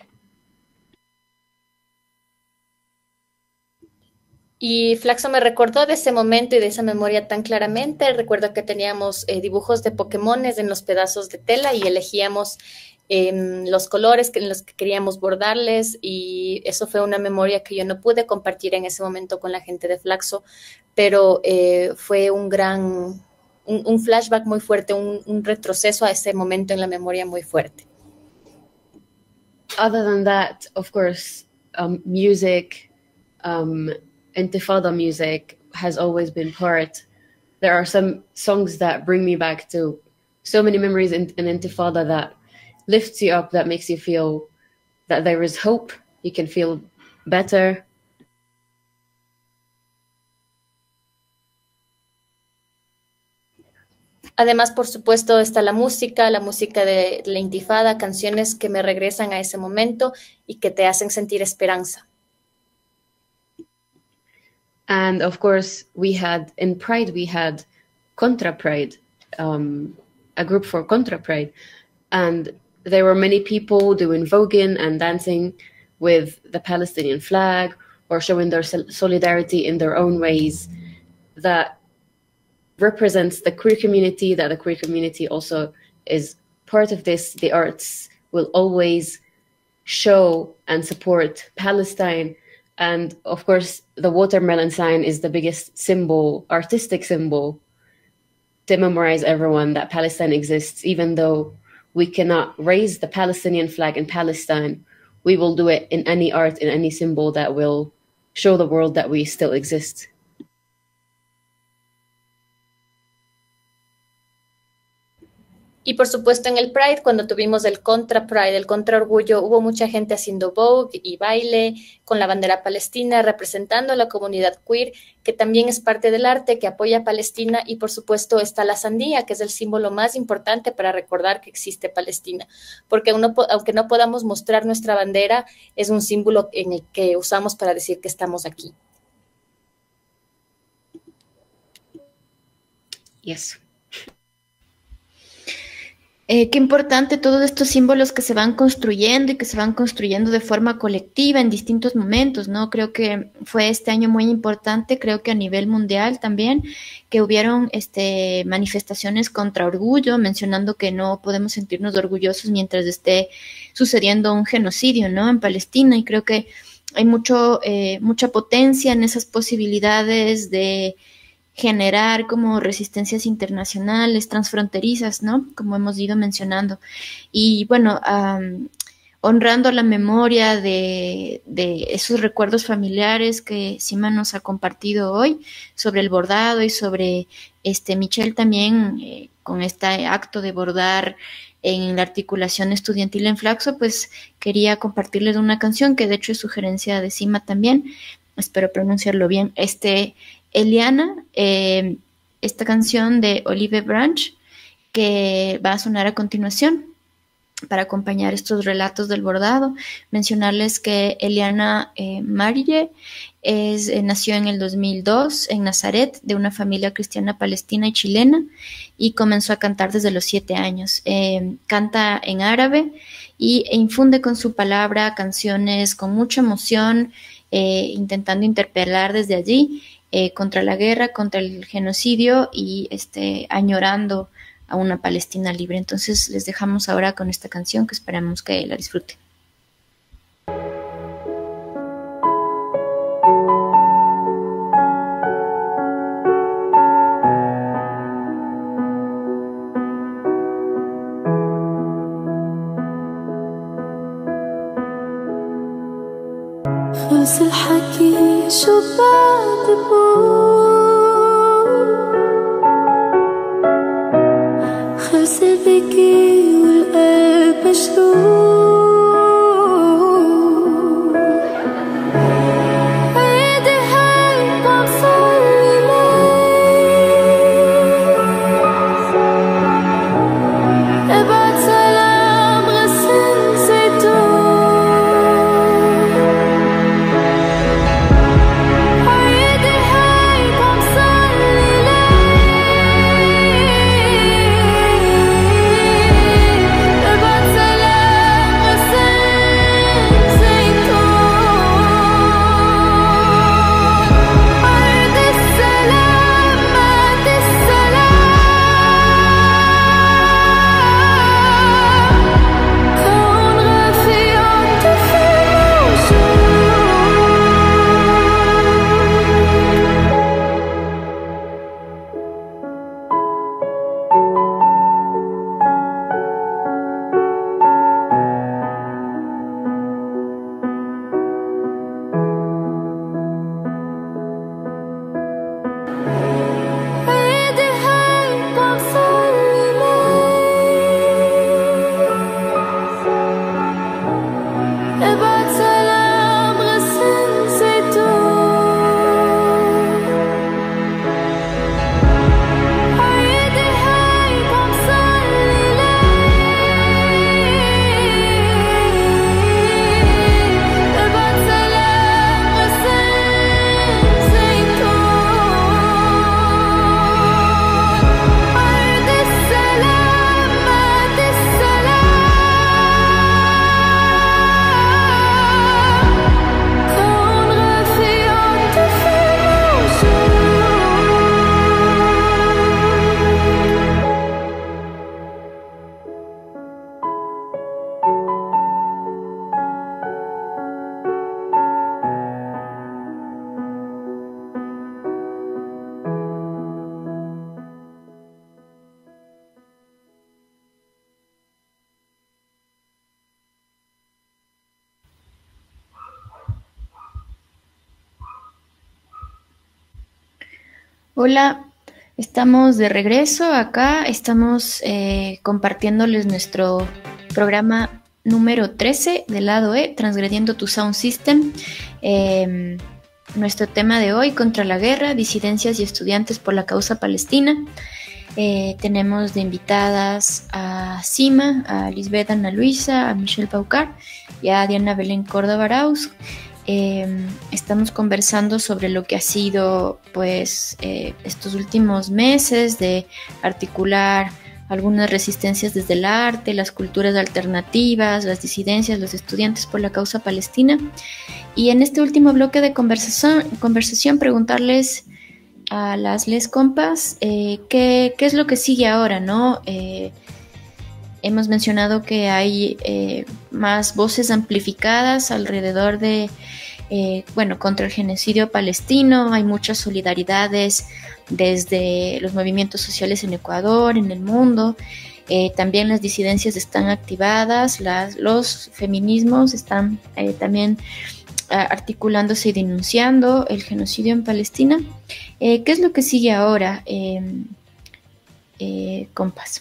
Y Flaxo me recordó de ese momento y de esa memoria tan claramente. Recuerdo que teníamos eh, dibujos de Pokémones en los pedazos de tela y elegíamos eh, los colores en los que queríamos bordarles, y eso fue una memoria que yo no pude compartir en ese momento con la gente de Flaxo, pero eh, fue un gran, un, un flashback muy fuerte, un, un retroceso a ese momento en la memoria muy fuerte. Other than that, of course, um, music, um, Intifada music has always been part. There are some songs that bring me back to so many memories in, in Intifada, that lifts you up, that makes you feel that there is hope, you can feel better. Además, por supuesto, está la música, la música de la Intifada, canciones que me regresan a ese momento y que te hacen sentir esperanza. And of course, we had, in Pride, we had Contra Pride, um, a group for Contra Pride. And there were many people doing voguing and dancing with the Palestinian flag, or showing their solidarity in their own ways, that represents the queer community, that the queer community also is part of this. The arts will always show and support Palestine. And of course, the watermelon sign is the biggest symbol, artistic symbol, to memorize everyone that Palestine exists. Even though we cannot raise the Palestinian flag in Palestine, we will do it in any art, in any symbol that will show the world that we still exist. Y por supuesto en el Pride, cuando tuvimos el Contra Pride, el Contra Orgullo, hubo mucha gente haciendo vogue y baile con la bandera palestina, representando a la comunidad queer, que también es parte del arte, que apoya a Palestina. Y por supuesto está la sandía, que es el símbolo más importante para recordar que existe Palestina. Porque uno, aunque no podamos mostrar nuestra bandera, es un símbolo en el que usamos para decir que estamos aquí. Yes. Eh, qué importante todos estos símbolos que se van construyendo y que se van construyendo de forma colectiva en distintos momentos, ¿no? Creo que fue este año muy importante, creo que a nivel mundial también, que hubieron este, manifestaciones contra orgullo, mencionando que no podemos sentirnos orgullosos mientras esté sucediendo un genocidio, ¿no? En Palestina, y creo que hay mucho, eh, mucha potencia en esas posibilidades de generar como resistencias internacionales, transfronterizas, ¿no? Como hemos ido mencionando. Y bueno, um, honrando la memoria de, de esos recuerdos familiares que Sima nos ha compartido hoy sobre el bordado y sobre este Michelle también eh, con este acto de bordar en la articulación estudiantil en Flaxo, pues quería compartirles una canción que de hecho es sugerencia de Sima también, espero pronunciarlo bien, este Eliana, eh, esta canción de Olive Branch que va a sonar a continuación. para acompañar estos relatos del bordado. Mencionarles que Eliana eh, Marille es, eh, nació en el dos mil dos en Nazaret, de una familia cristiana palestina y chilena, y comenzó a cantar desde los siete años. Eh, canta en árabe y e infunde con su palabra canciones con mucha emoción, eh, intentando interpelar desde allí eh, contra la guerra, contra el genocidio y este, añorando a una Palestina libre. Entonces les dejamos ahora con esta canción que esperamos que la disfruten. خلص الحكي شو بعد بقول خلص البكي والقلب مشلول عيدي هيك عم صلي ليك ابعت سلام غسل زيتون عيدي هيك عم صلي ليك ابعت سلام غسل زيتون عيد السلام مات السلام كون غافي عاطفي عيدي هيك عم صلي ليك ابعت سلام غسل زيتون عيدي هيك عم صلي ليك ابعت سلام غسل زيتون عيد السلام مات السلام كون غافي عاطفي موجود Hola, estamos de regreso acá, estamos eh, compartiéndoles nuestro programa número trece del lado E, Transgrediendo tu Sound System. Eh, nuestro tema de hoy, contra la guerra, disidencias y estudiantes por la causa palestina. Eh, tenemos de invitadas a Sima, a Lisbeth Ana Luisa, a Michelle Paucar y a Diana Belén Córdoba Arauz. Eh, estamos conversando sobre lo que ha sido pues eh, estos últimos meses de articular algunas resistencias desde el arte, las culturas alternativas, las disidencias, los estudiantes por la causa palestina. Y en este último bloque de conversación, conversación preguntarles a las les compas eh, qué, qué es lo que sigue ahora, ¿no? Eh, hemos mencionado que hay eh, más voces amplificadas alrededor de, eh, bueno, contra el genocidio palestino. Hay muchas solidaridades desde los movimientos sociales en Ecuador, en el mundo. Eh, también las disidencias están activadas, las, los feminismos están eh, también articulándose y denunciando el genocidio en Palestina. Eh, ¿Qué es lo que sigue ahora, eh, eh, compas?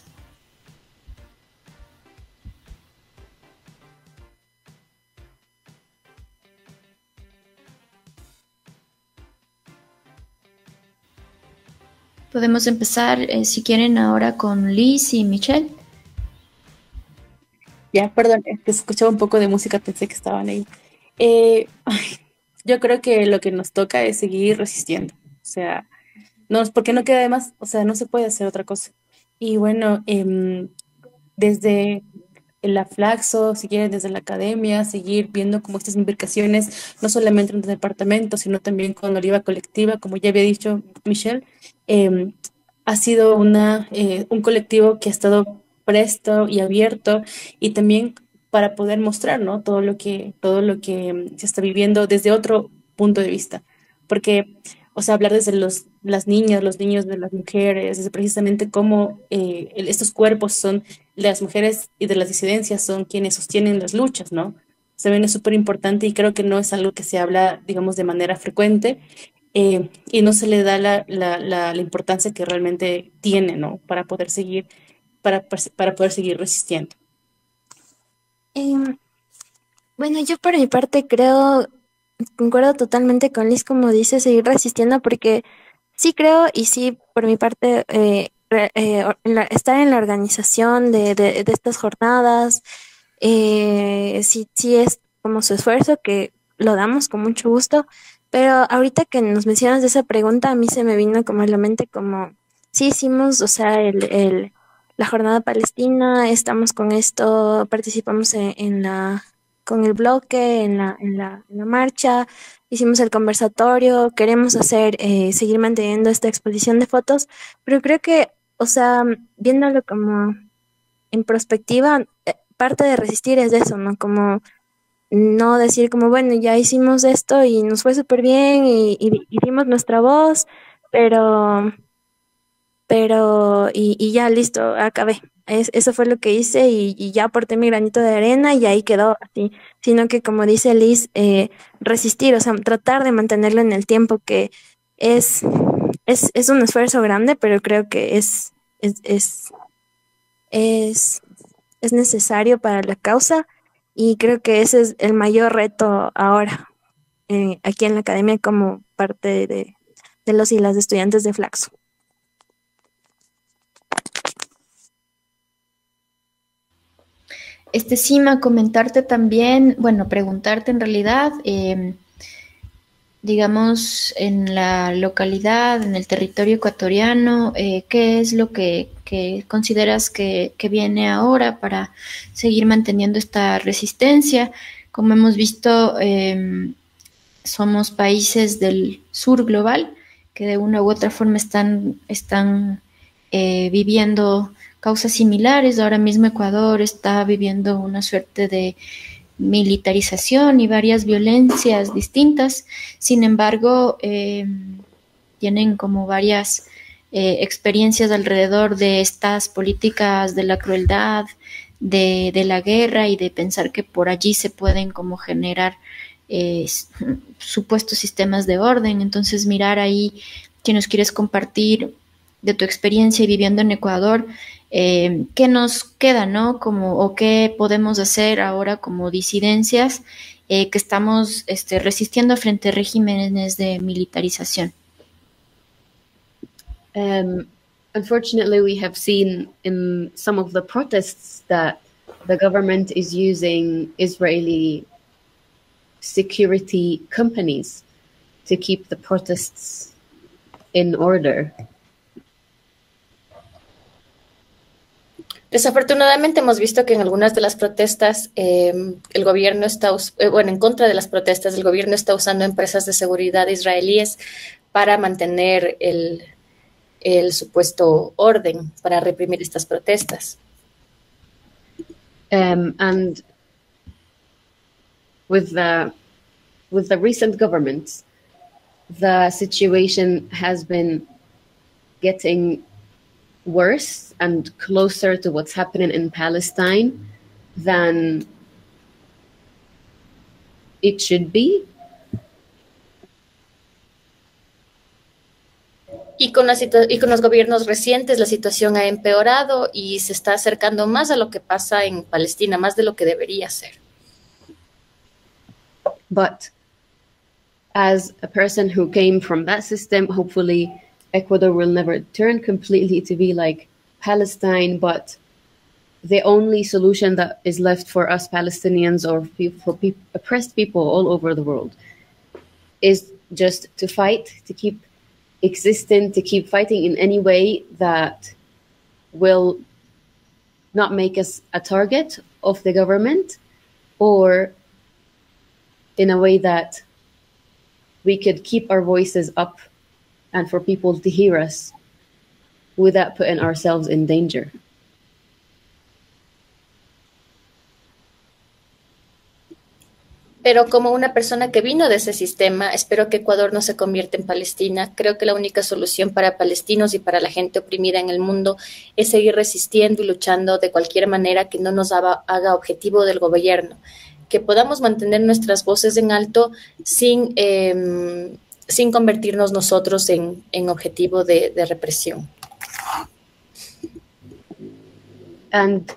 Podemos empezar, eh, si quieren, ahora con Liz y Michelle. Ya, perdón, es que escuchaba un poco de música, pensé que estaban ahí. Eh, ay, yo creo que lo que nos toca es seguir resistiendo. O sea, no, porque no queda de más, o sea, no se puede hacer otra cosa. Y bueno, em, desde la Flaxo, si quieren desde la academia, seguir viendo como estas implicaciones, no solamente en el departamento, sino también con Oliva Colectiva, como ya había dicho Michelle, eh, ha sido una, eh, un colectivo que ha estado presto y abierto y también para poder mostrar, ¿no? todo lo que, todo lo que mm, se está viviendo desde otro punto de vista. Porque, o sea, hablar desde los, las niñas, los niños, de las mujeres, desde precisamente cómo eh, el- estos cuerpos son de las mujeres y de las disidencias son quienes sostienen las luchas, ¿no? También es súper importante y creo que no es algo que se habla, digamos, de manera frecuente eh, y no se le da la, la, la, la importancia que realmente tiene, ¿no? Para poder seguir, para, para poder seguir resistiendo. Em, bueno, yo por mi parte creo, concuerdo totalmente con Liz, como dice, seguir resistiendo, porque sí creo y sí, por mi parte, eh, re- eh, or- en la- estar en la organización de, de, de estas jornadas, eh, sí, sí es como su esfuerzo, que lo damos con mucho gusto, pero ahorita que nos mencionas de esa pregunta, a mí se me vino como a la mente como, sí hicimos, o sea, el, el, la jornada palestina, estamos con esto, participamos en, en la, con el bloque, en la, en la, en la marcha, hicimos el conversatorio, queremos hacer, eh, seguir manteniendo esta exposición de fotos, pero creo que, o sea, viéndolo como en perspectiva, eh, parte de resistir es de eso, ¿no? Como no decir como, bueno, ya hicimos esto y nos fue súper bien y, y, y dimos nuestra voz, pero, pero, y, y ya listo, acabé. Es, eso fue lo que hice y, y ya aporté mi granito de arena y ahí quedó así. Sino que como dice Liz, eh, resistir, o sea, tratar de mantenerlo en el tiempo, que es, es, es un esfuerzo grande, pero creo que es, es, es, es, es necesario para la causa y creo que ese es el mayor reto ahora eh, aquí en la academia como parte de, de los y las estudiantes de Flaxo. Este, Sima, comentarte también, bueno, preguntarte en realidad, eh, digamos, en la localidad, en el territorio ecuatoriano, eh, ¿qué es lo que, que consideras que, que viene ahora para seguir manteniendo esta resistencia? Como hemos visto, eh, somos países del sur global que de una u otra forma están, están eh, viviendo causas similares. Ahora mismo Ecuador está viviendo una suerte de militarización y varias violencias distintas. Sin embargo, eh, tienen como varias eh, experiencias alrededor de estas políticas de la crueldad, de, de la guerra y de pensar que por allí se pueden como generar eh, supuestos sistemas de orden. Entonces, mirar ahí, si nos quieres compartir de tu experiencia y viviendo en Ecuador, eh, qué nos queda, ¿no? Como, o qué podemos hacer ahora como disidencias eh, que estamos este, resistiendo frente a regímenes de militarización. Um, unfortunately, we have seen in some of the protests that the government is using Israeli security companies to keep the protests in order. Desafortunadamente hemos visto que en algunas de las protestas eh, el gobierno está, us- eh, bueno, en contra de las protestas, el gobierno está usando empresas de seguridad israelíes para mantener el, el supuesto orden, para reprimir estas protestas. Um, and with the with the recent governments, the situation has been getting worse and closer to what's happening in Palestine than it should be. Y con, la situ- y con los gobiernos recientes la situación ha empeorado y se está acercando más a lo que pasa en Palestina, más de lo que debería ser. But as a person who came from that system, hopefully Ecuador will never turn completely to be like Palestine, but the only solution that is left for us Palestinians or for pe- oppressed people all over the world is just to fight, to keep existing, to keep fighting in any way that will not make us a target of the government, or in a way that we could keep our voices up and for people to hear us without putting ourselves in danger. Pero como una persona que vino de ese sistema, espero que Ecuador no se convierta en Palestina. Creo que la única solución para palestinos y para la gente oprimida en el mundo es seguir resistiendo y luchando de cualquier manera que no nos haga, haga objetivo del gobierno. Que podamos mantener nuestras voces en alto sin, eh, sin convertirnos nosotros en, en objetivo de, de represión. And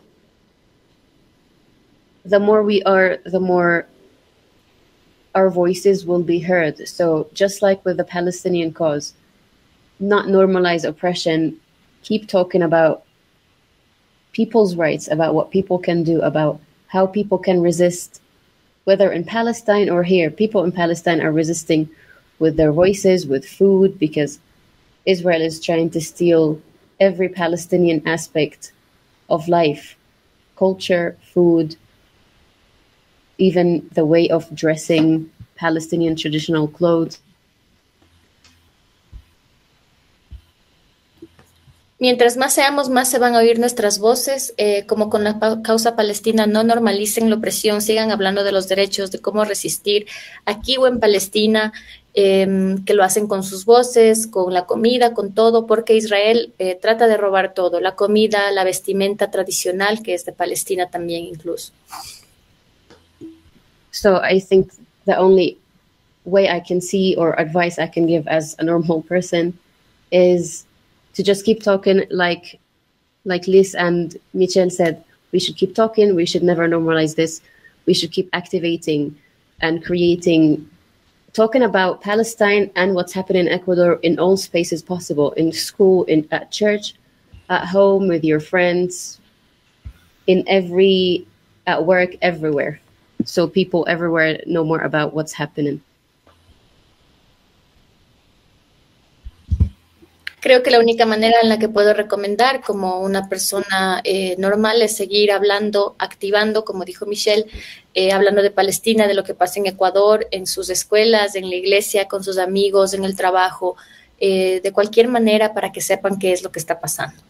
the more we are, the more our voices will be heard. So just like with the Palestinian cause, not normalize oppression, keep talking about people's rights, about what people can do, about how people can resist, whether in Palestine or here. People in Palestine are resisting with their voices, with food, because Israel is trying to steal every Palestinian aspect of life, culture, food, even the way of dressing, Palestinian traditional clothes. Mientras más seamos, más se van a oír nuestras voces, eh, como con la pa- causa palestina, no normalicen la opresión, sigan hablando de los derechos, de cómo resistir aquí o en Palestina, eh, que lo hacen con sus voces, con la comida, con todo, porque Israel eh, trata de robar todo, la comida, la vestimenta tradicional, que es de Palestina también incluso. So I think the only way I can see or advice I can give as a normal person is to just keep talking, like like Liz and Michelle said. We should keep talking. We should never normalize this. We should keep activating and creating, talking about Palestine and what's happening in Ecuador in all spaces possible, in school, in at church, at home, with your friends, in every, at work, everywhere. So people everywhere know more about what's happening. Creo que la única manera en la que puedo recomendar como una persona eh, normal es seguir hablando, activando, como dijo Michelle, eh, hablando de Palestina, de lo que pasa en Ecuador, en sus escuelas, en la iglesia, con sus amigos, en el trabajo, eh, de cualquier manera para que sepan qué es lo que está pasando.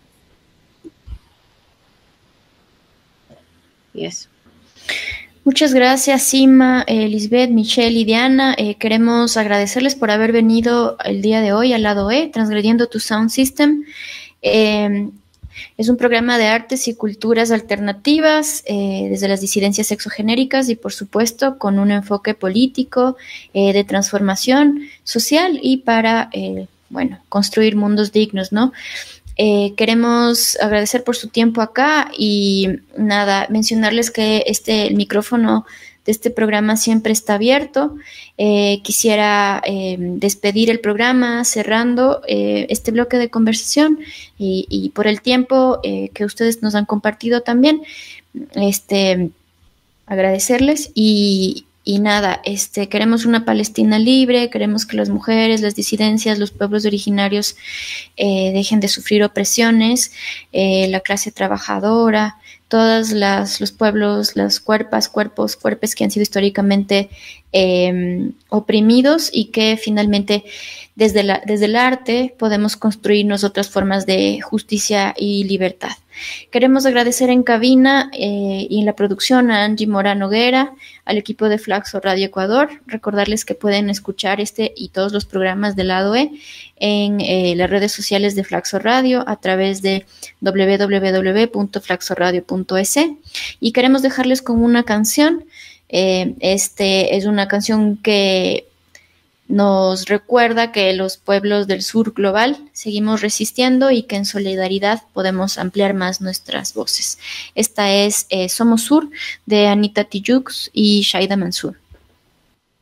Yes. Muchas gracias, Sima, eh, Lisbeth, Michelle y Diana. Eh, queremos agradecerles por haber venido el día de hoy al lado E, Transgrediendo tu Sound System. Eh, es un programa de artes y culturas alternativas eh, desde las disidencias sexogenéricas y, por supuesto, con un enfoque político eh, de transformación social y para, eh, bueno, construir mundos dignos, ¿no? Eh, queremos agradecer por su tiempo acá y nada, mencionarles que este el micrófono de este programa siempre está abierto. Eh, quisiera eh, despedir el programa cerrando eh, este bloque de conversación y, y por el tiempo eh, que ustedes nos han compartido también, este, agradecerles y Y nada, este, queremos una Palestina libre, queremos que las mujeres, las disidencias, los pueblos originarios eh, dejen de sufrir opresiones, eh, la clase trabajadora, todos los pueblos, las cuerpas, cuerpos, cuerpes que han sido históricamente eh, oprimidos y que finalmente desde, la, desde el arte podemos construirnos otras formas de justicia y libertad. Queremos agradecer en cabina eh, y en la producción a Angie Morán Noguera, al equipo de Flaxo Radio Ecuador. Recordarles que pueden escuchar este y todos los programas del lado E en eh, las redes sociales de Flaxo Radio a través de doble u doble u doble u punto flaxo radio punto es. Y queremos dejarles con una canción. Eh, este es una canción que nos recuerda que los pueblos del sur global seguimos resistiendo y que en solidaridad podemos ampliar más nuestras voces. Esta es eh, Somos Sur, de Anita Tijoux y Shaida Mansour.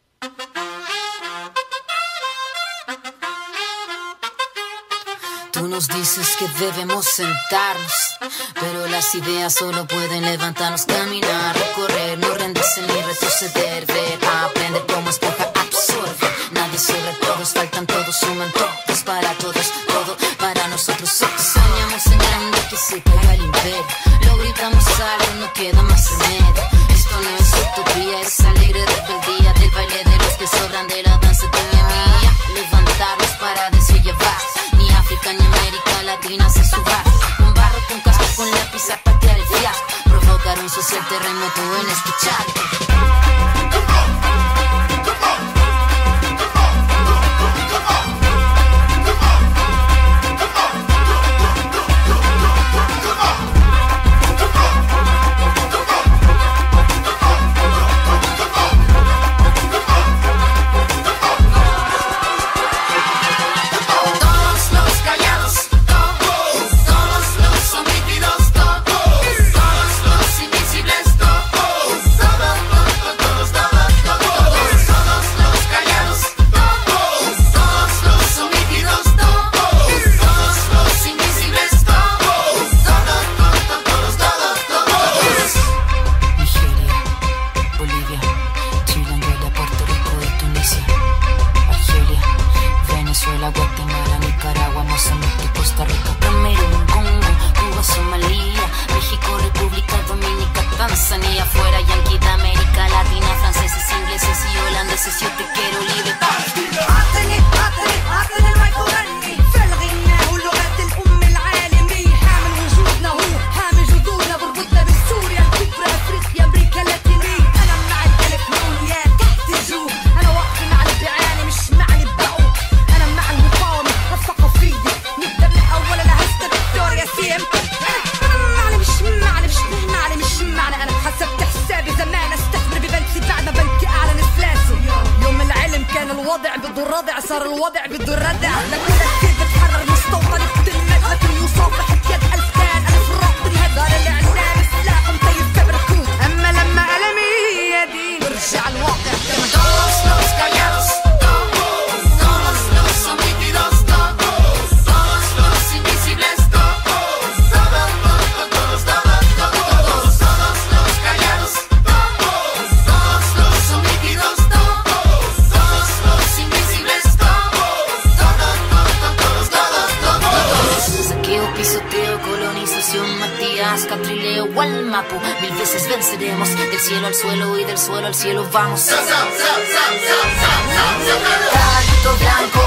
Tú no nos dices que debemos sentarnos, pero las ideas solo pueden levantarnos, caminar, recorrer, no rendirse ni retroceder, ver, aprender como esponja absorbe. Nadie sobre todos, faltan todos, suman todos para todos, todo para nosotros. Soñamos en grande que se caiga el imperio, lo gritamos algo, no queda más remedio. Esto no es utopía, es alegre rebeldía del baile de los que sobran, de la danza de mi mía. Levantarnos para decir llevar, ni África ni América Latina se suba. Con barro, con casco, con lápiz a patear el fiasco, provocar un social terremoto en escuchar. الوضع بده الردع، صار الوضع بده الردع. لكل كثير بتحرر مستوطن بتلمس، لكن مصافحة يد ألفان ألف رب الهدار الإعلام سلاح مطير كبركوت. أما لما ألمي يدي برجع الواقع كما todos los callados, todos los sometidos, todos los invisibles, todos, todos, todos, todos, todos los callados, todos los sometidos, todos los invisibles, todos, todos, todos, todos, todos. Saqueo, pisoteo, colonización, Matías, Catrileo, Gualmapu. Mil veces venceremos, del cielo al suelo y del suelo al cielo vamos. Carrito blanco.